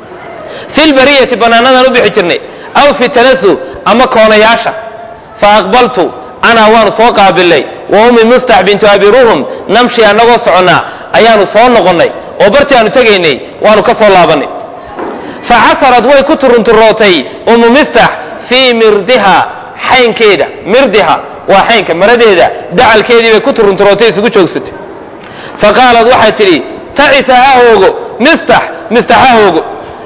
fi lbariyati bannaanadaan u bixi jirnay aw fi tanasu ama koonayaasha fa aqbaltu anaa waanu soo qaabilnay wa ummi mustax bintu abi ruhum namshi annagoo soconnaa ayaanu soo noqonnay oo bartii aanu tegaynay waanu ka soo laabannay fa casarad way ku turunturootay ummu mistax fii mirdiha xaynkeeda mirdiha waa xaynka maradeeda dacalkeedii bay ku turunturootay isugu joogsatay fa qaalad waxay tidhi tacisa ha hoogo mistax mistax ha hoogo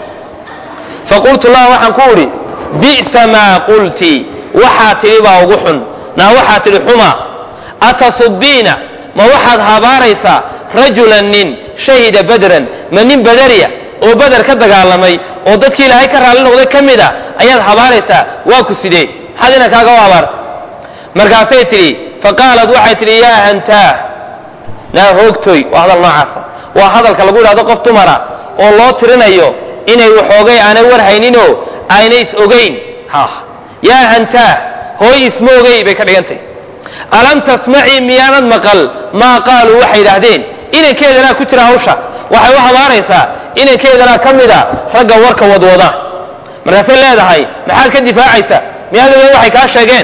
faqultu laha waxaan ku udhi bi'sa maa qulti waxaa tidhi baa ugu xun naa waxaa tidhi xuma atasubbiina ma waxaad habaaraysaa rajulan nin shahida badran ma nin badariya oo bader ka dagaalamay oo dadkii ilaahay ka raalli noqday ka mid a ayaad habaaraysaa waa ku sidee maxaad ina kaaga u habaarta markaasay tidhi faqaalad waxay tidhi yaa hantaah naa hoogtooy waa hadal noocaasa waa hadalka lagu yidhahdo qof dumara oo loo tirinayo inay waxoogay aanay war hayninoo aynay is ogayn yaa hantaa hooy isma ogay bay ka dhigantay alam tasmacii miyaanad maqal maa qaaluu waxay idhaahdeen inankeedanaa ku jira hawsha waxay u habaaraysaa inankeedanaa ka mida ragga warka wadwada markaasay leedahay maxaad ka difaacaysaa miyaad ogeyn waxay kaa sheegeen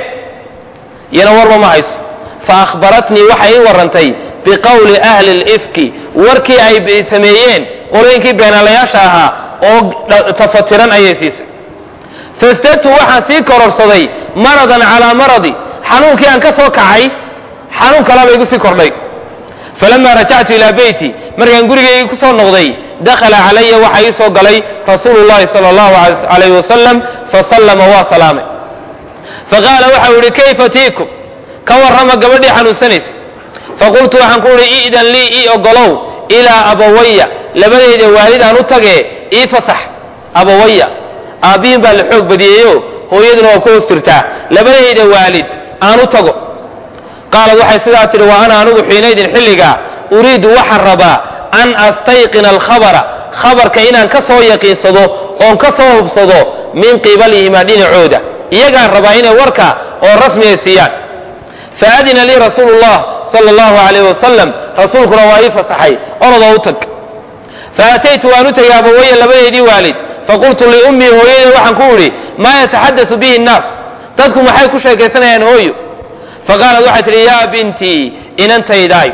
iyana warba ma hayso fa akhbaratnii waxay ii warrantay biqowli ahli lifki warkii ay sameeyeen qolooyinkii beenaalayaasha ahaa oo tafatiran ayay siisay fastadtu waxaan sii kororsaday maradan calaa maradi xanuunkii aan ka soo kacay xanuun kalaba igu sii kordhay falamaa rajactu ilaa beyti markaan gurigaygii ku soo noqday dakhala calaya waxaa ii soo galay rasuulu llahi sala allahu alayhi wasalam fasallama waa salaamay faqaala waxau yihi kayfa tiikum ka warrama gabadhii xanuunsanaysa faqultu waxaan ku uhi i'dan lii ii ogolow ilaa abawaya labadayda waalid aan u tagee ii fasax abawaya aabbihiin baa la xoog badiyeeyo hooyaduna waa ku hoos jirtaa labadayda waalid aan u tago qaalad waxay sidaa tidhi wa ana anigu xiinaydin xilligaa uriidu waxaan rabaa an astayqina alkhabara khabarka inaan ka soo yaqiinsado oon ka soo hubsado min qibalihimaa dhinacooda iyagaan rabaa inay warka oo rasmiga siiyaan faadina lii rasuulu llah sala allahu alayh wasalam rasuulkuna waa ii fasaxay orodoo u tag faataytu waan u tegay abawaya labadeedii waalid faqultu liummii hooyada waxaan ku idhi maa yataxadau bihi nnaas dadku maxay ku sheekaysanayaan hooyo faqaalad waxay tidhi yaa bintii inantaydaay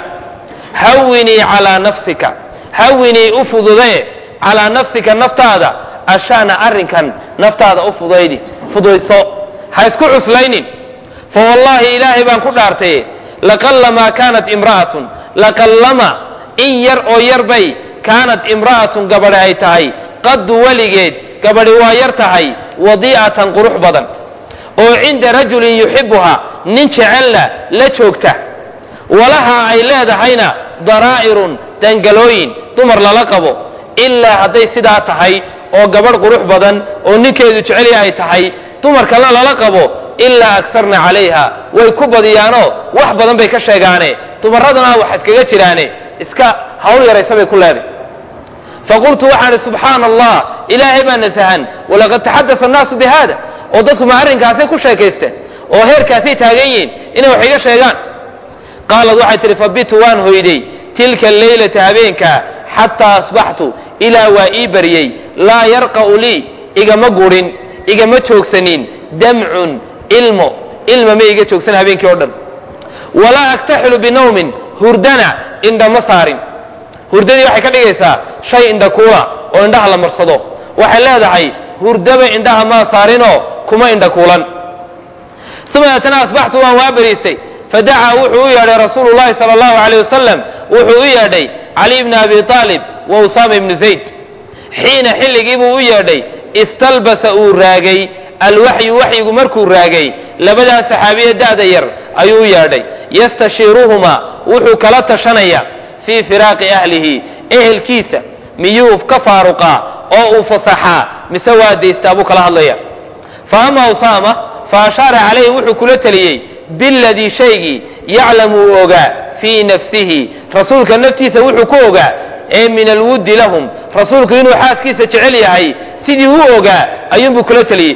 hawinii calaa nafsika hawinii u fududee calaa nafsika naftaada ashana arrinkan naftaada u fudaydi fudayso ha isku cuslaynin fa wallaahi ilaahay baan ku dhaartay laqallamaa kaanat imra'atun laqallama in yar oo yarbay kaanat imra'atun gabadhi ay tahay qaddu weligeed gabadhi waa yar tahay wadiicatan qurux badan oo cinda rajulin yuxibuha nin jecelna la joogta walahaa ay leedahayna daraa'irun dangalooyin dumar lala qabo ilaa hadday sidaa tahay oo gabadh qurux badan oo ninkeedu jeceli ay tahay dumar kale lala qabo ilaa agsarna calayha way ku badiyaanoo wax badan bay ka sheegaane dumaradana wax iskaga jiraane iska hawl yaraysa bay ku leeday faqultu waxaan subxaana allah ilaahay baa nasahan walaqad taxadasa annaasu bi hada oo dadku ma arrinkaasay ku sheekaysteen oo heerkaasay taagan yihiin inay wax iga sheegaan qaalad waxay tihi fabitu waan hoyday tilka alleylata habeenkaa xataa asbaxtu ilaa waa ii baryey laa yarqa'u lii igama gurin igama joogsanin damcun ilmo ilma ma iga joogsan habeenkii oo dhan walaa aktaxilu binawmin hurdana indhama saarin hurdadii waxay ka dhigaysaa shay indha kuula oo indhaha la marsado waxay leedahay hurdaba indhaha maa saarinoo kuma indha kuulan uma atana asbaxtu waan waa bariistay fadacaa wuxuu u yeedhay rasuulu llahi sala allahu alayh wasalam wuxuu u yeedhay cali bna abi aalib wa usaama ibnu zayd xiina xilligiibuu u yeedhay istalbasa uu raagay alwaxyu waxyigu markuu raagay labadaas saxaabiye da'da yar ayuu u yeedhay yastashiiruhumaa wuxuu kala tashanaya fii firaaqi ahlihi ehelkiisa miyuu ka faaruqaa oo uu fasaxaa mise waa daystaa buu kala hadlaya fa ama usaama fa ashaara calayhi wuxuu kula teliyey biladii shaygii yaclamu uu ogaa fii nafsihi rasuulka naftiisa wuxuu ku ogaa ee min alwuddi lahum rasuulku inuu xaaskiisa jecel yahay sidii uu ogaa ayuunbuu kula teliyey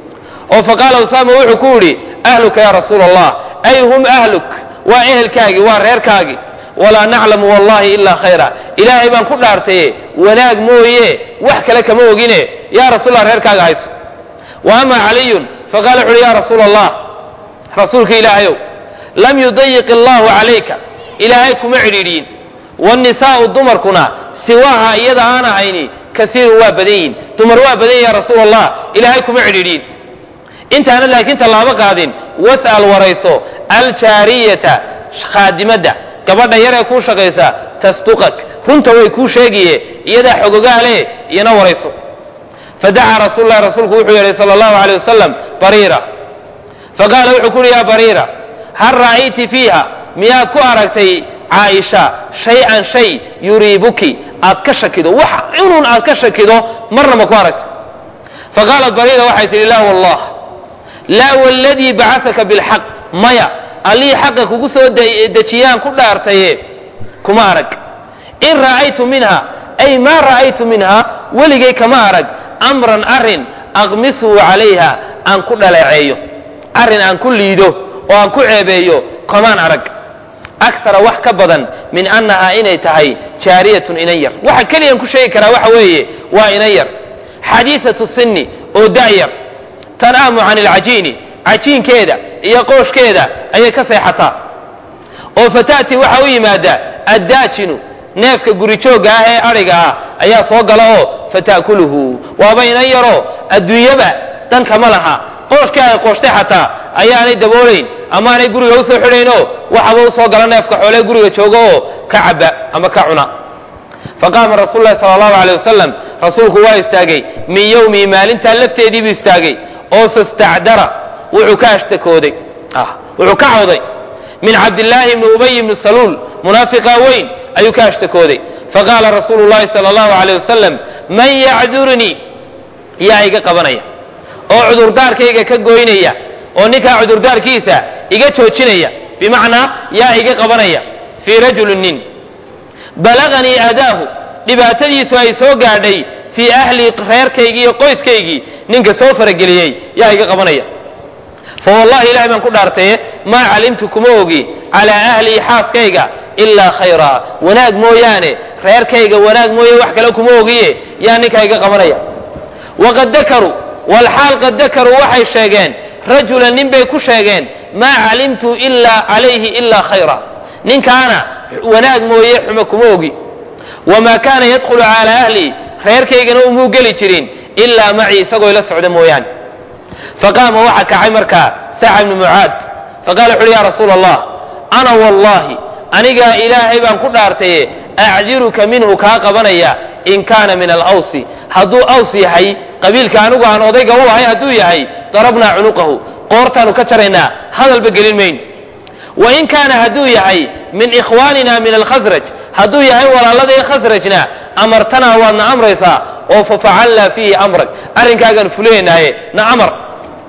oo faqaala usaama wuxuu ku yidhi ahluka ya rasuula allah ay hum ahluk waa ehelkaagii waa reerkaagii walaa naclamu wallahi ilaa khayra ilaahay baan ku dhaartaye wanaag mooye wax kale kama ogine yaa rasuulallah reerkaaga hayso wa ama caliyun faqala wuxu uhi ya rasuula allah rasuulka ilaahayow lam yudayiq allahu calayka ilaahay kuma cidhiidhiyin wanisaa'u dumarkuna siwaaha iyada aan ahayni kasiirun waa badan yihin dumar waa badan yihin ya rasuula allah ilaahay kuma cidhiidhiyin intaana laakiin tallaabo qaadin was'al warayso aljaariyata khaadimadda gabadha yar ee kuu shaqaysa tasduqak runta way kuu sheegiye iyadaa xogogaale iyana warayso fadacaa rasuulu lahi rasuulku wuxuu yeedhay sala allahu aleyh wasalam bariira faqaala wuxuu ku uhi yaa bariira hal ra'ayti fiiha miyaad ku aragtay caaisha shay-an shay yuriibuki aad ka shakido wax cunun aad ka shakido marna ma ku aragtay faqaalat bariira waxay tidhi laa wallah laa waladii bacasaka bilxaq maya allihii xaqa kugu soo dejiyaan ku dhaartaye kuma arag in ra'aytu minha ay maa ra'aytu minha weligay kama arag amran arrin aqmisuhu calayha aan ku dhaleeceeyo arrin aan ku liido oo aan ku ceebeeyo kamaan arag akara wax ka badan min annahaa inay tahay jaariyatun inan yar waxa keliyaan ku sheegi karaa waxa weeye waa inan yar xadiisatu sinni oo da'yar tanaamu can alcajiini cajiinkeeda iyo qooshkeeda ayay ka seexataa oo fata'ti waxa u yimaada addaajinu neefka guri joogga ah ee adhiga ah ayaa soo gala oo fata'kuluhu waaba inan yaroo adduunyaba dhanka ma laha qooshka ay qooshtay xataa ayaanay daboolayn ama aanay guriga u soo xidhaynoo waxaba u soo gala neefka xoolee guriga jooga oo ka caba ama ka cuna faqaama rasuulu lahi sala allahu aleyh wasalam rasuulku waa istaagay min yowmihi maalintaa lafteedii buu istaagay oo fastacdara wuxuu ka ashtakooday wuxuu ka cawday min cabdillaahi ibni ubay ibni saluul munaafiqa weyn ayuu ka ashtakooday faqaala rasuulu llahi sala allahu aleyh wasalam man yacdurnii yaa iga qabanaya oo cudurdaarkayga ka goynaya oo ninkaa cudurdaarkiisa iga joojinaya bimacnaa yaa iga qabanaya fii rajulin nin balaganii adaahu dhibaatadiisu ay soo gaadhay fii ahlii reerkaygii iyo qoyskaygii ninka soo farageliyey yaa iga qabanaya fa wallahi ilahay baan ku dhaartaye maa calimtu kuma ogi calaa ahlii xaaskayga ilaa khayraa wanaag mooyaane reerkayga wanaag mooye wax kale kuma ogiye yaa ninkaa iga qabanaya waqad dakaruu walxaal qad dakaruu waxay sheegeen rajulan nin bay ku sheegeen maa calimtu ilaa calayhi ilaa khayra ninkaana wanaag mooye xuma kuma ogi wamaa kaana yadkhulu calaa ahlii reerkaygana umuu geli jirin ilaa macii isagoo ila socda mooyaane faqaama waxa kacay markaa saca ibnu mucaad faqala wuxu uhi ya rasuula allah ana wallahi anigaa ilaahay baan ku dhaartaye acdiruka minhu kaa qabanaya in kaana min alawsi hadduu aws yahay qabiilka anigu aan odayga u ahay hadduu yahay darabnaa cunuqahu qoortaanu ka jaraynaa hadalba gelin mayno wain kaana hadduu yahay min ikhwaanina min alkhasraj hadduu yahay walaaladii khasrajna amartanaa waadna amraysaa oo fafacalnaa fiihi amrak arrinkaagaan fulinaynaye na amar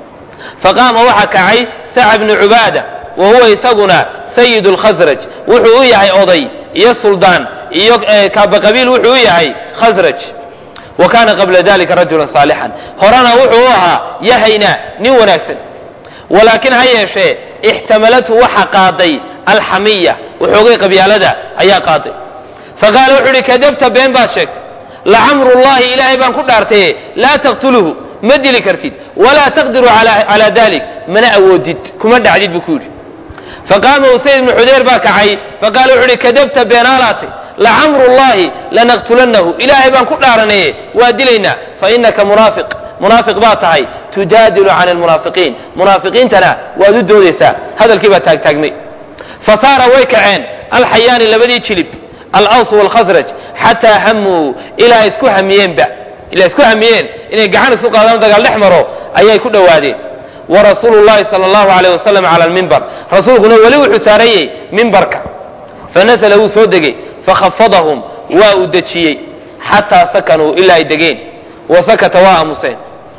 faqaama waxa kacay sacd ibn cubaada wa huwa isaguna sayid alkhasraj wuxuu u yahay oday iyo suldaan iyo kaaba qabiil wuxuu u yahay khasraj wa kana qabla dalika rajulan salihan horana wuxuu ahaa yahayna nin wanaagsan walakin ha yeeshee ixtamalatu waxa qaaday alxamiya wuxuugay qabyaalada ayaa qaaday faqaala wuxuu hi kadabta been baad sheegtay lacamru llahi ilaahay baan ku dhaartaye laa taqtuluhu ma dili kartid walaa taqdiru calaa dalik mana awoodid kuma dhacdid buu ku yidhi faqaama usayd ibnu xudayr baa kacay faqaala wuxuu hi kadabta beenaalaatay lacamru llahi lanaqtulannahu ilaahay baan ku dhaaranaye waa dilaynaa fainaka munaafiq munaafiq baa tahay tujaadilu can almunaafiqiin munaafiqiintana waad u doodaysaa hadalkii baa taagtaagmay fasaara way kaceen alxayaani labadii jilib alaws waalkhasraj xataa hamuu ilaa isku hamiyeenba ilaa isku hamiyeen inay gacan isu qaadaan dagaal dhex maro ayay ku dhowaadeen warasuulu llahi sala allahu alayh wasalam cala almimbar rasuulkuna weli wuxuu saarayey mimbarka fanasala wuu soo degey fakhafadahum waa uu dejiyey xataa sakanuu ilaa ay degeen wasakata waa aamuseen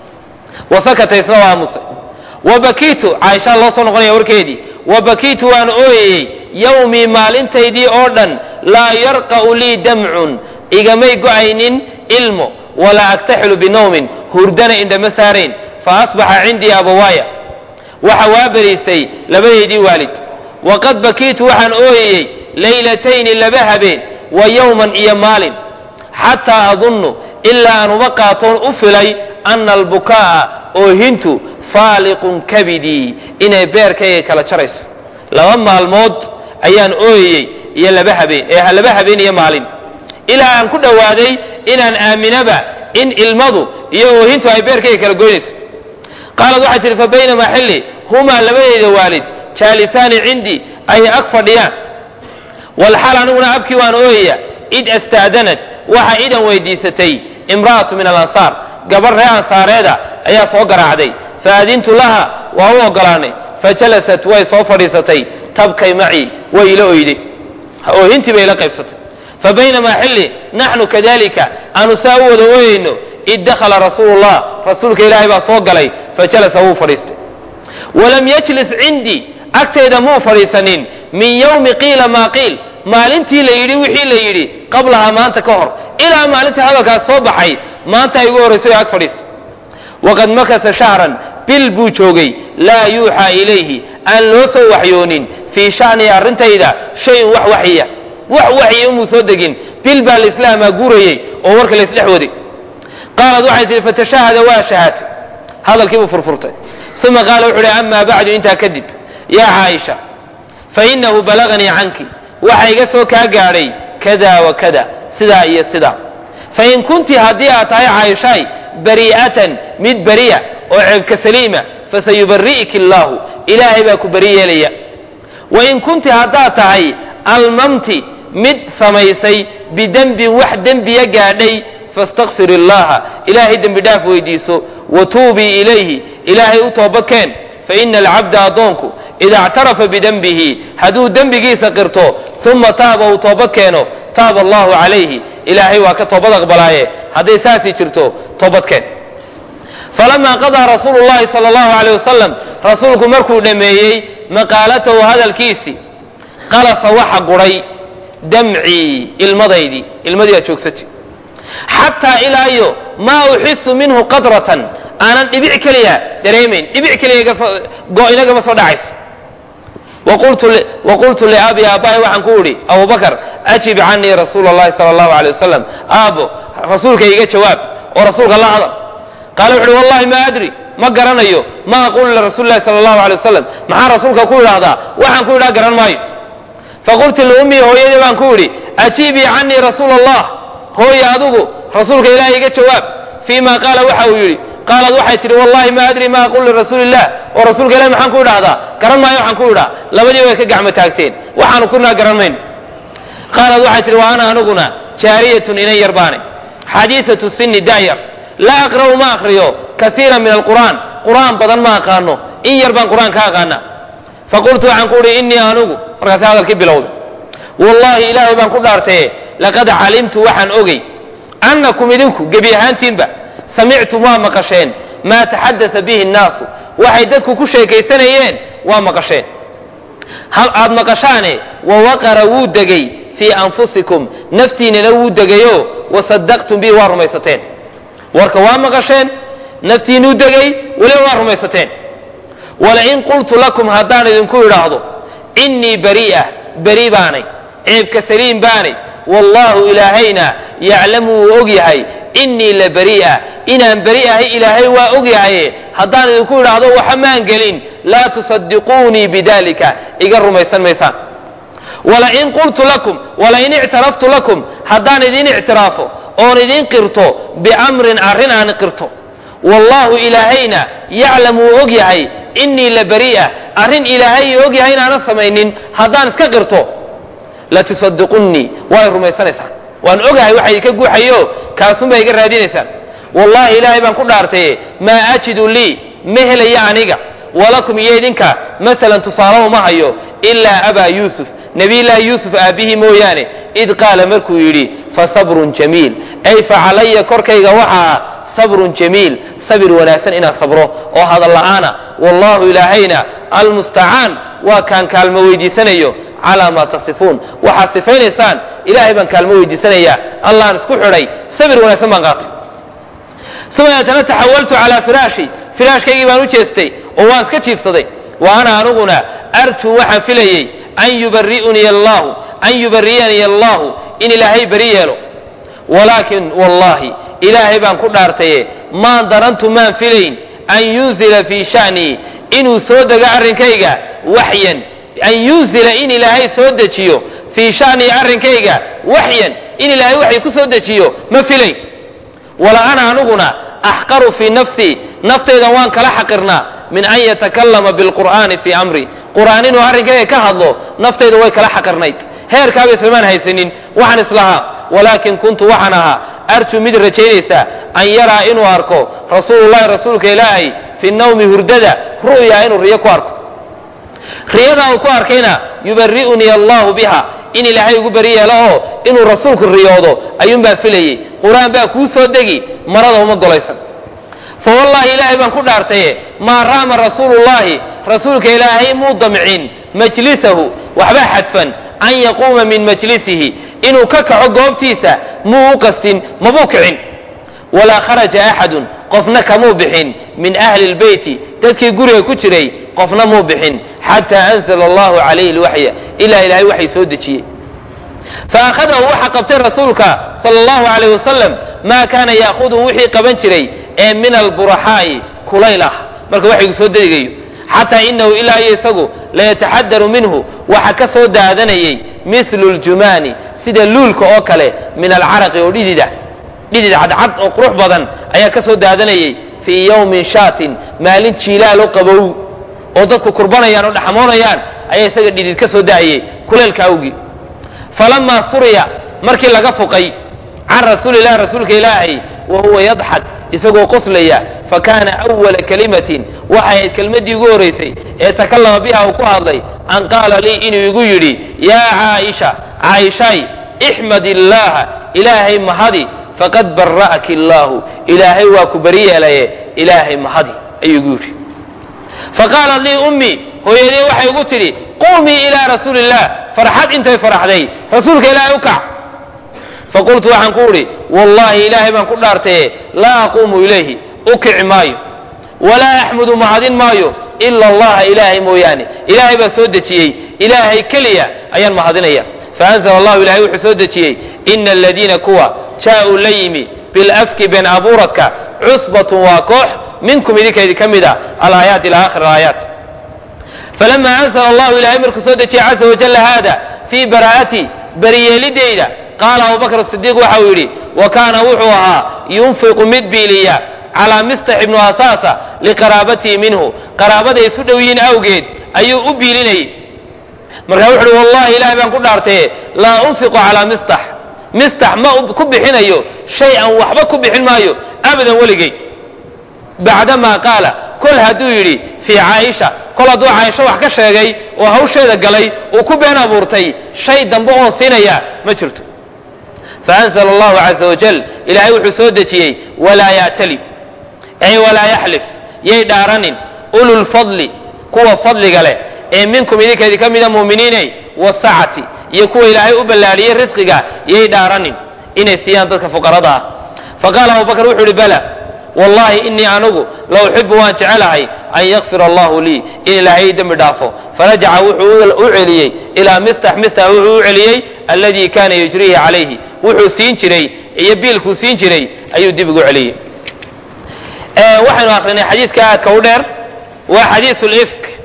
wasakata isna waa aamusay wabakiitu caaishaa loo soo noqonaya warkeedii wabakiitu waan ooyayey yawmii maalintaydii oo dhan laa yarqa'u lii damcun igamay go'aynin ilmo walaa aktaxilu binawmin hurdana indhama saarayn faasbaxa cindii abawaaya waxa waa beriistay labadaydii waalid waqad bakiitu waxaan ooyayey laylatayni laba habeen wa yawman iyo maalin xataa adunnu ilaa aan uma qaatoon u filay ana albukaa'a oohintu faaliqun kabidii inay beerkayga kala jarayso laba maalmood ayaan ooyayey iyo laba habeen ee laba habeen iyo maalin ilaa aan ku dhowaaday inaan aaminaba in ilmadu iyo oohintu ay beerkayga kala goynayso qaalad waxay tihi fa baynamaa xilli humaa labadayda waalid jaalisaani cindii ay ag fadhiyaan walxaal aniguna abkii waan ooyaya id astaadanat waxa idan weydiisatay imra'atu min alansaar gabar ree ansaareeda ayaa soo garaacday faadintu laha waa u ogolaanay fajalasat way soo fadhiisatay tabkay macii way ila oyday oohintii bay ila qaybsatay fabaynamaa xilli naxnu kadalika aanu saa u wada ooyayno id dakhala rasuulu llah rasuulka ilaahay baa soo galay fajalasa wuu fadhiistay walam yajlis cindii agtayda muu fadhiisanin min yawmi qiila maa qiil maalintii la yidhi wixii la yidhi qablahaa maanta ka hor ilaa maalinta hadalkaas soo baxay maanta ay ugu horraysay ag fadhiistay waqad makasa shahran bil buu joogay laa yuuxaa ilayhi aan loo soo waxyoonin fii sha'nii arrintayda shay-un wax waxyiya wax waxyi umuu soo degin bil baa laislaamaa guurayey oo warka laisdhex waday qaalad waxay tihi fatashahada waa shahaatay hadalkii buu furfurtay uma qaala wuxu uhi amaa bacdu intaa kadib yaa caaisha fainahu balaganii canki waxa iga soo kaa gaadhay kada wa kada sidaa iyo sidaa fain kunti haddii aad tahay caaishaay bari'atan mid beriya oo ceebka saliima fasayubari'iki allaahu ilaahay baa ku beri yeelaya wain kunti haddaad tahay almamti mid samaysay bidembin wax dembiya gaadhay faاstakfir illaha ilaahay dembi dhaaf weydiiso watuubii ilayhi ilaahay u toobadkeen faina alcabda addoonku ida اctarafa bidenbihi hadduu dembigiisa qirto uma taaba uu toobad keeno taaba allahu calayhi ilaahay waa ka toobad aqbalaaye hadday saasii jirto toobadkeen falamaa qadaa rasuulu llahi sala allahu alayh wasalam rasuulku markuu dhammeeyey maqaalatahu hadalkiisii qalasa waxa gudhay damcii ilmadaydii ilmadii aad joogsatay xataa ilaa iyo maa uxisu minhu qadratan aanan dhibic keliya dareemayn dhibic keliya go-inagama soo dhacayso waqultu liabi aabbahay waxaan ku idhi abubakar ajib canii rasuula allahi sala allahu alay wasalam aabo rasuulka iga jawaab oo rasuulka la hadal qaala wuxu uhi wallahi ma adri ma garanayo ma aquulu lirasuuli lahi sala allahu alay wasalam maxaan rasuulka ku idhaahdaa waxaan ku idhaa garan maayo faqultu liummii hooyadii baan ku idhi ajiibii canii rasuula allah hooye adugu rasuulka ilaahay iga jawaab fii ma qaala waxa uu yidhi qaalad waxay tidhi wallahi ma adri ma aqulu lirasuuli illah oo rasuulka ilahi maxaan ku idhaahdaa garan maayo waxaan ku idhaa labadii way ka gacmo taagteen waxaanu kunaa garan mayno qaalad waxay tidhi wa ana aniguna jaariyatun inan yar baanay xadiisatu sini da'yar laa aqra'u ma akriyo kaiira min alqur'aan qur'aan badan ma aqaano in yar baan qur'aan ka aqaana faqultu waxaan ku idhi innii anugu markaasi hadalkii bilowday wallahi ilaahay baan ku dhaartaye laqad calimtu waxaan ogey annakum idinku gebi ahaantiinba samictum waa maqasheen maa taxadasa bihi annaasu waxay dadku ku sheekaysanayeen waa maqasheen hal aad maqashaane wawaqara wuu degay fii anfusikum naftiinana wuu degayo wasadaqtum bihi waa rumaysateen warka waa maqasheen naftiinuu degay weliba waa rumaysateen walain qultu lakum haddaan idinku idhaahdo innii bari'a beri baanay ceebka saliim baanay wallahu ilaahayna yaclamu wuu og yahay innii la bari'a inaan beri ahay ilaahay waa og yahaye haddaan idinku idhaahdo waxa maan gelin laa tusadiquunii bidalika iga rumaysan maysaan walain qultu lakum walain ictaraftu lakum haddaan idin ictiraafo oon idin qirto biamrin arrin aan qirto wallahu ilaahayna yaclamu wuu og yahay innii la bari'a arrin ilaahay og yahay inaanan samaynin haddaan iska qirto latusadiqunnii way rumaysanaysaan waan ogahay waxa idinka guuxayo kaasunbaa iga raadinaysaan wallahi ilaahay baan ku dhaartaye maa ajidu lii ma helaya aniga walakum iyo idinka maalan tusaalaho ma hayo ilaa abaa yuusuf nabiyullaahi yuusuf aabbihii mooyaane id qaala markuu yidhi fasabrun jamiil ay facalaya korkayga waxaa sabrun jamiil sabir wanaagsan inaan sabro oo hadal la'aana wallahu ilaahayna almustacaan waa kaan kaalmo weydiisanayo calaa maa tasifuun waxaad sifaynaysaan ilaahay baan kaalmo weydiisanayaa allahan isku xidhay sabir wanaagsan baan qaatay uma deetana taxawaltu calaa firaashi firaashkaygii baan u jeestay oo waan iska jiifsaday wa ana aniguna arjuu waxaan filayey an yubari'uniy allahu an yubariyaniy allahu in ilaahay beri yeelo walaakin wallahi ilaahay baan ku dhaartaye maan danantu maan filayn an yunzila fii sha'nii inuu soo dego arrinkayga waxyan an yunzila in ilaahay soo dejiyo fii sha'nii arrinkayga waxyan in ilaahay waxay ku soo dejiyo ma filayn wala ana aniguna axqaru fii nafsii naftaydan waan kala xaqirnaa min an yatakallama bilqur'aani fii amri qur'aan inuu arrinkayga ka hadlo naftayda way kala xaqirnayd heerkaaba islamaan haysanin waxaan islahaa walaakin kuntu waxaan ahaa arju mid rajaynaysa an yaraa inuu arko rasuulullahi rasuulka ilaahay fi nawmi hurdada ru'ya inuu riyo ku arko riyadaa uu ku arkayna yubari'unii allahu biha in ilaahay ugu beri yeelo oo inuu rasuulku riyoodo ayuun baan filayey qur'aan baa kuu soo degi marada uma golaysan fa wallahi ilaahay baan ku dhaartaye maa raama rasuulullahi rasuulka ilaahay muu damcin majlisahu waxbaa xadfan an yaquuma min majlisihi inuu ka kaco goobtiisa muu u qastin mabuu kicin walaa kharaja axadun qofna kamuu bixin min ahli lbeyti dadkii guriga ku jiray qofna muu bixin xataa anzala allahu calayhi lwaxya ilaa ilaahay waxay soo dejiyey faakhadahu waxa qabtay rasuulka sala allahu alayh wasalam maa kaana ya'khuduhu wixii qaban jiray ee min alburaxaa'i kulayl ah marka waxaygu soo degayo xataa inahu ilaa iyo isagu layataxadaru minhu waxa ka soo daadanayay mislu ljumaani sida luulka oo kale min alcaraqi oo dhidida dhidid cadcad oo qurux badan ayaa ka soo daadanayay fii yawmin shaatin maalin jiilaalo qabow oo dadku kurbanayaan oo dhaxmoonayaan ayaa isaga dhidid ka soo da'ayay kuleelka awgii falamaa suriya markii laga fuqay can rasuulillahi rasuulka ilaahay wa huwa yadxak isagoo qoslaya fakaana awala kalimatin waxay ahayd kelmaddii ugu horaysay ee takallama biha uu ku hadlay an qaala lii inuu igu yidhi yaa caaisha caaishay ixmad illaaha ilaahay mahadi faqad bara'aki allaahu ilaahay waa ku beri yeelaye ilaahay mahadi ayuu igu yidhi faqaalat lii ummii hooyadii waxay igu tidhi qumii ilaa rasuuli illah farxad intay faraxday rasuulka ilaahay u kac faqultu waxaan ku idhi wallahi ilaahay baan ku dhaartaye laa aquumu ilayhi u kici maayo walaa axmudu mahadin maayo ila allaha ilaahay mooyaane ilaahay baa soo dejiyey ilaahay keliya ayaan mahadinaya faanzala allahu ilahay wuxuu soo dejiyey ina aladiina kuwa jaa-uu la yimi bilafki been abuuradka cusbatun waa koox minkum idinka idinka mid a alaayaat ila akhir alaayaat falama anzala allahu ilahay markuu soo dejiyey caza wajalla haada fii baraa'ati beriyeelidayda qaala abubakr sidiiq waxa uu yidhi wa kaana wuxuu ahaa yunfiqu mid biiliya calaa mistax ibnu asaasa liqaraabatii minhu qaraabaday isu dhow yihiin awgeed ayuu u biilinayay markaa wuxu uhi wallahi ilahay baan ku dhaartaye laa unfiqu calaa mistax mistax ma ku bixinayo shay-an waxba ku bixin maayo abadan weligay bacdamaa qaala kol hadduu yidhi fii caaisha kol hadduu caaisha wax ka sheegay oo hawsheeda galay uu ku been abuurtay shay dambe oo siinaya ma jirto faanzala allahu caza wajal ilaahay wuxuu soo dejiyey walaa ya'tali ay walaa yaxlif yay dhaaranin أولو الفضل كوا فضل قاله إيه منكم إذا كذي كم من المؤمنين والسعة يكون إلهي أبلالي الرزق يدارن إن السيان تلك فقرضها فقال أبو بكر وحول بلى والله إني أنه لو أحب أن تعالى أن يغفر الله لي إن إلهي دم دافه فرجع وحول أعلي إلى مستح مستح أعلي الذي كان يجريه عليه وحو سينشري يبيلك سينشري أي دبق عليه أه وحن آخرين حديث كودر وحديث الإفك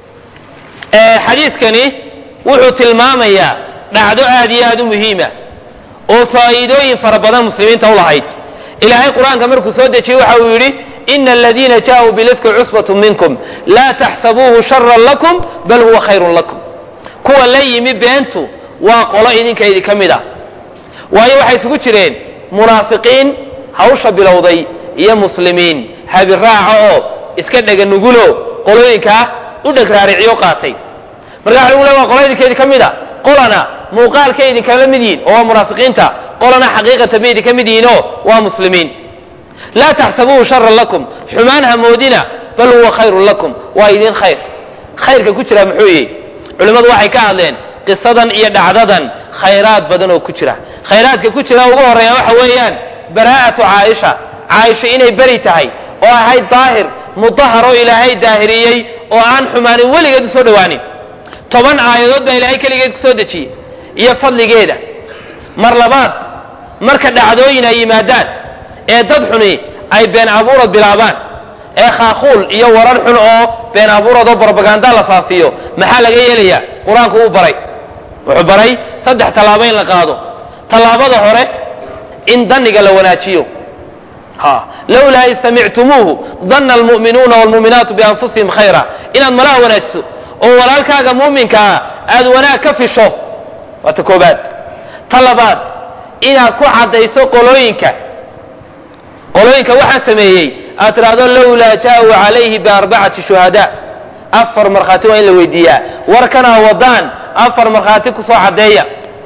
أه حديث كني وحو تلماميا بعد آدياد مهمة وفائدوين فربنا مسلمين تولهيت إلهي القرآن كمركو سودة شيء وحاولي إن الذين جاءوا بالإفك عصبة منكم لا تحسبوه شرا لكم بل هو خير لكم كوا لي مبينتو وقال إذن كيدي كمدا وأي واحد سكتشرين منافقين هوش بلوضي يا مسلمين هابي الراعو اسكدك نقولوا قولوا إنك ودك رارعيو قاتي مرقع الأولى وقال إذن كيدي كمدا قولنا موقال كيدي كمدين وهو منافقين تا قولنا حقيقة بيدي كمدين ومسلمين لا تحسبوه شرا لكم حمانها مودنا بل هو خير لكم وإذن خير خير ككتشرة محوية علماء واحد كهذين قصدا إيا عددا خيرات بدن وكتشرة خيرات ككتشرة وقوة يا وحويان براءة عائشة عائشة إني بريتهاي وهي ظاهر مطهر إلى هاي داهريي وعن حمان ولي قد سودواني طبعا آيات إلهي كلي قد سودتي إيا فضل جيدة مرلبات مركز عدوين أي مادان إيه تضحني أي بين عبورة بلابان إيه خاخول إيا ورنحن أو بين عبورة دبر بقاندا لفافيو محال قيليا قرآن كو بري وحبري صدح طلابين لقادو طلابة حوري إن ظنك لوناتيو ها لولا إذ سمعتموه ظن المؤمنون والمؤمنات بأنفسهم خيرا إن الملا وناتسو وولالك هذا مؤمن كا أدونا كفشو وتكوبات طلبات إن كو عديسو قلوينك قلوينك واحد سميهي أترادون لولا جاءوا عليه بأربعة شهداء أفر مرخاتي وإن لويديا وركنا وضان أفر مرخاتي كسو عديا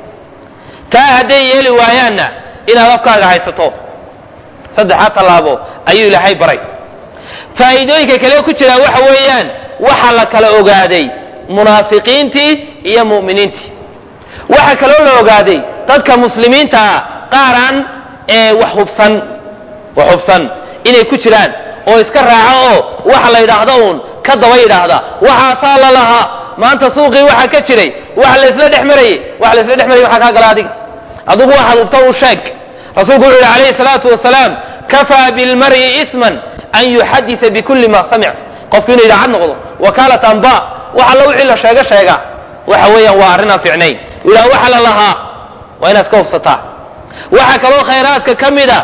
تا هدي لوايانا إن رفقا غايستو صدحا طلابو أيو لحي بري فايدويك كليو كتلا وحويان وحلك لأوغادي منافقين تي إيا مؤمنين تي وحكا لأوغادي تدك مسلمين تا قاران إيه وحبسا وحبسا إني كتلان oo iska raaco waxa la yiraahdo ka daba yiraahda waxa taala laha maanta suuqi waxa ka jiray waxa la isla dhexmaray waxa la isla dhexmaray waxa ka galaadiga adigu waxa uu taw sheeg rasuulku alayhi salatu wasalaam kafa bil mar'i isman an yuhaddith bi kulli ma sami' qofkina ila noqdo wakalat anba waxa law ila sheega sheega waxa weeyaan waa arina fiicnay ila waxa la laha waa inaad ka hubsataa waxa kale oo khayraadka kamida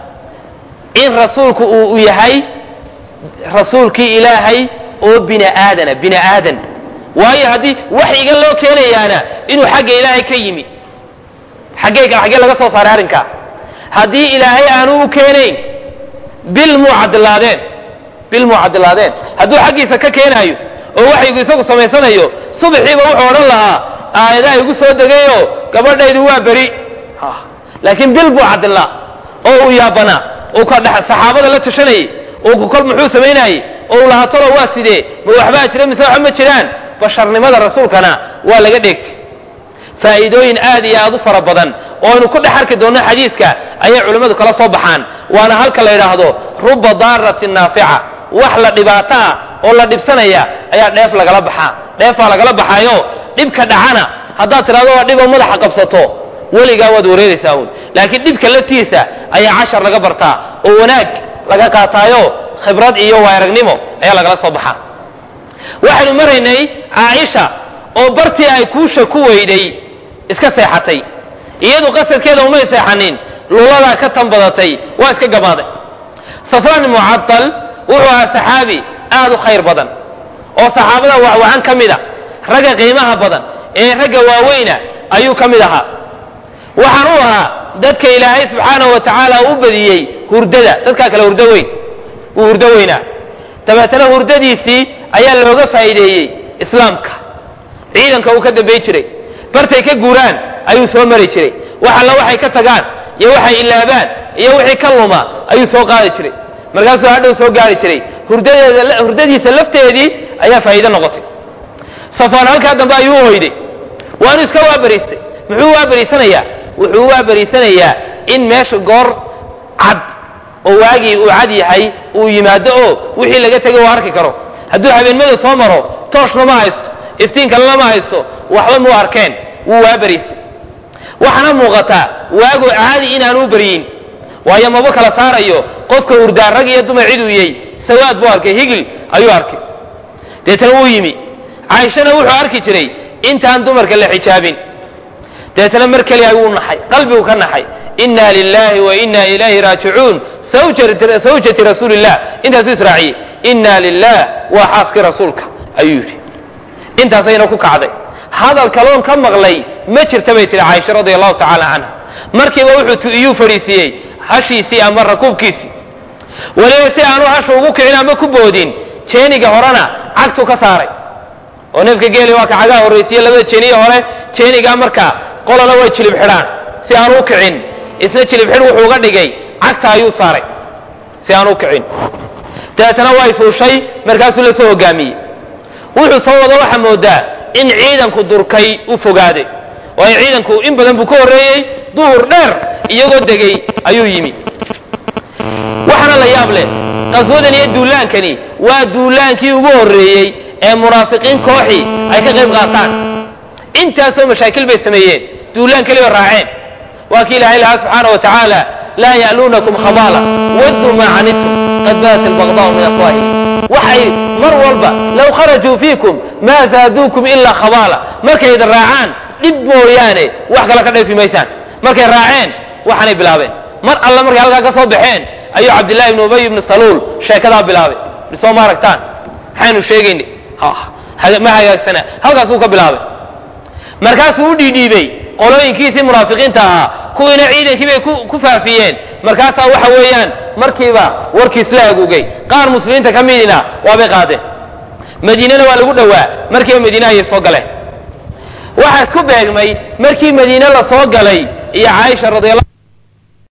in rasuulku uu yahay rasuulkii ilaahay oo bini aadana bini aadan waayo hadii wax iga loo keenayaana inuu xagga ilaahay ka yimi xaggeega xagge laga soo saaray arinka hadii ilaahay aanu u keenayn bil mu'adlaadeen bil mu'adlaadeen haduu xaggiisa ka keenayo oo wax igu isagu sameysanayo subaxiiba wuxuu oran lahaa aayadaha igu soo degayo gabadhaydu waa bari ha laakiin bil mu'adla oo yaabana oo ka dhax saxaabada la tashanay oo kol muxuu sameynay oo la hatolo waa sidee ma waxba jira mise waxa ma jiraan basharnimada rasuulkana waa laga dheegtay faa'iidooyin aad iyo aad u fara badan oo inu ku dhaxarki doono xadiiska ayay culimadu kala soo baxaan waana halka la yiraahdo rubba daratin nafi'a wax la dhibaata oo la dhibsanaya ayaa dheef lagala baxaa dheef lagala baxayo dhibka dhacana hadaa tiraado waa dhib madaxa qabsato waliga wad wareeraysaa laakiin dhibka laftiisa ayaa cashar laga bartaa oo wanaag laga qaataayo khibrad iyo waaragnimo ayaa laga soo baxaa waxaanu maraynay Aisha oo bartii ay kuusha ku weyday iska seexatay iyadu qasadkeeda uma seexanin lulada ka tanbadatay waa iska gabaaday Safwan Mu'attal wuxuu ahaa saxaabi aad u khayr badan oo saxaabada wax waxan kamida raga qiimaha badan ee raga waaweyna ayuu kamid ahaa waxaan u ahaa dadka ilaahay subxaanahu wa ta'ala u badiyay hurdada dadka kale hurdo weyn uu hurdo weyna tabaatana hurdadiisii ayaa looga faa'iideeyay islaamka ciidanka uu ka dambeey jiray bartay ka guuraan ayuu soo mari jiray waxa la waxay ka tagaan iyo waxay ilaabaan iyo wixii ka luma ayuu soo qaadi jiray markaasuu hadhow soo gaari jiray hurdadeeda hurdadiisa lafteedii ayaa faa'iido noqotay safaan halkaa dambe ayuu hoyday waanu iska waabariistay muxuu waabariisanayaa wuxuu waabariisanayaa in meesha goor cad oo waagii uu cad yahay uu yimaado oo wixii laga tegay uu arki karo hadduu habeenmada soo maro tooshna ma haysto iftiin kalena ma haysto waxba muu arkeen wuu waabariistay waxaana muuqataa waagu caadi inaanu baryin waayo maba kala saarayo qofka hurdaa rag iyo dumar cid uu yahay sawaad buu arkay higil ayuu arkay deetana wuu yimi caaishana wuxuu arki jiray intaan dumarka la xijaabin deetana mar kaliya wuu naxay qalbigu ka naxay inna lillahi wa inna ilayhi raaji'uun zawjati rasuulillah intaasuu israaciyey inna lillahi wa xaaski rasuulka ayuu yidhi intaasayna ku kacday hadal kaloon ka maqlay ma jirta bay tiri caaisha radiyallahu ta'ala anha markiiba wuxuu iyuu fariisiyey hashiisii ama rakuubkiisii waliba si aanu hasha ugu kicin ama ku boodin jeeniga horena cagtu ka saaray oo neefka geeli waa ka cagaa horraysiye labada jeeniye hore jeeniga markaa qolana way jilib xidhaan si aanu u kicin isna jilib xidh wuxuu uga dhigay cagta ayuu saaray si aanu u kicin dabeetana way fuushay markaasuu la soo hogaamiyey wuxuu soo wada waxa moodaa in ciidanku durkay u fogaaday oo ay ciidanku in badan buu ka horreeyey duhur dheer iyagoo degay ayuu yimi waxaana la yaab leh qaswadan iyo duulaankani waa duulaankii ugu horreeyey ee munaafiqiin kooxii ay ka qayb qaataan intaasoo mashaakil bay sameeyeen duulaan keliya raaceen waa kii ilaahay lahaa subxaana wa tacaala laa ya'luunakum khabaala wadduu maa canidtum qad baat albagdaa'u min afwaahihim waxay mar walba low kharajuu fiikum maa zaaduukum ilaa khabaala markay idin raacaan dhib mooyaane wax kale ka dheefi maysaan markay raaceen waxaanay bilaabeen mar alla markay halkaa ka soo baxeen ayuu cabdillahi ibnu ubay ibnu saluul sheekadaa bilaabay soo ma aragtaan maxaynu sheegaynay ma hagaagsana halkaasuu ka bilaabay markaasuu u dhiidhiibay qolooyinkiisii munaafiqiinta ahaa kuwiina ciidankii bay ku faafiyeen markaasaa waxa weeyaan markiiba warkiis la agugay qaar muslimiinta ka midina waabay qaadeen madiinana waa lagu dhowaa markiiba madiine ayay soo galeen waxaa isku beegmay markii madiine la soo galay iyo caaisha radiyallahu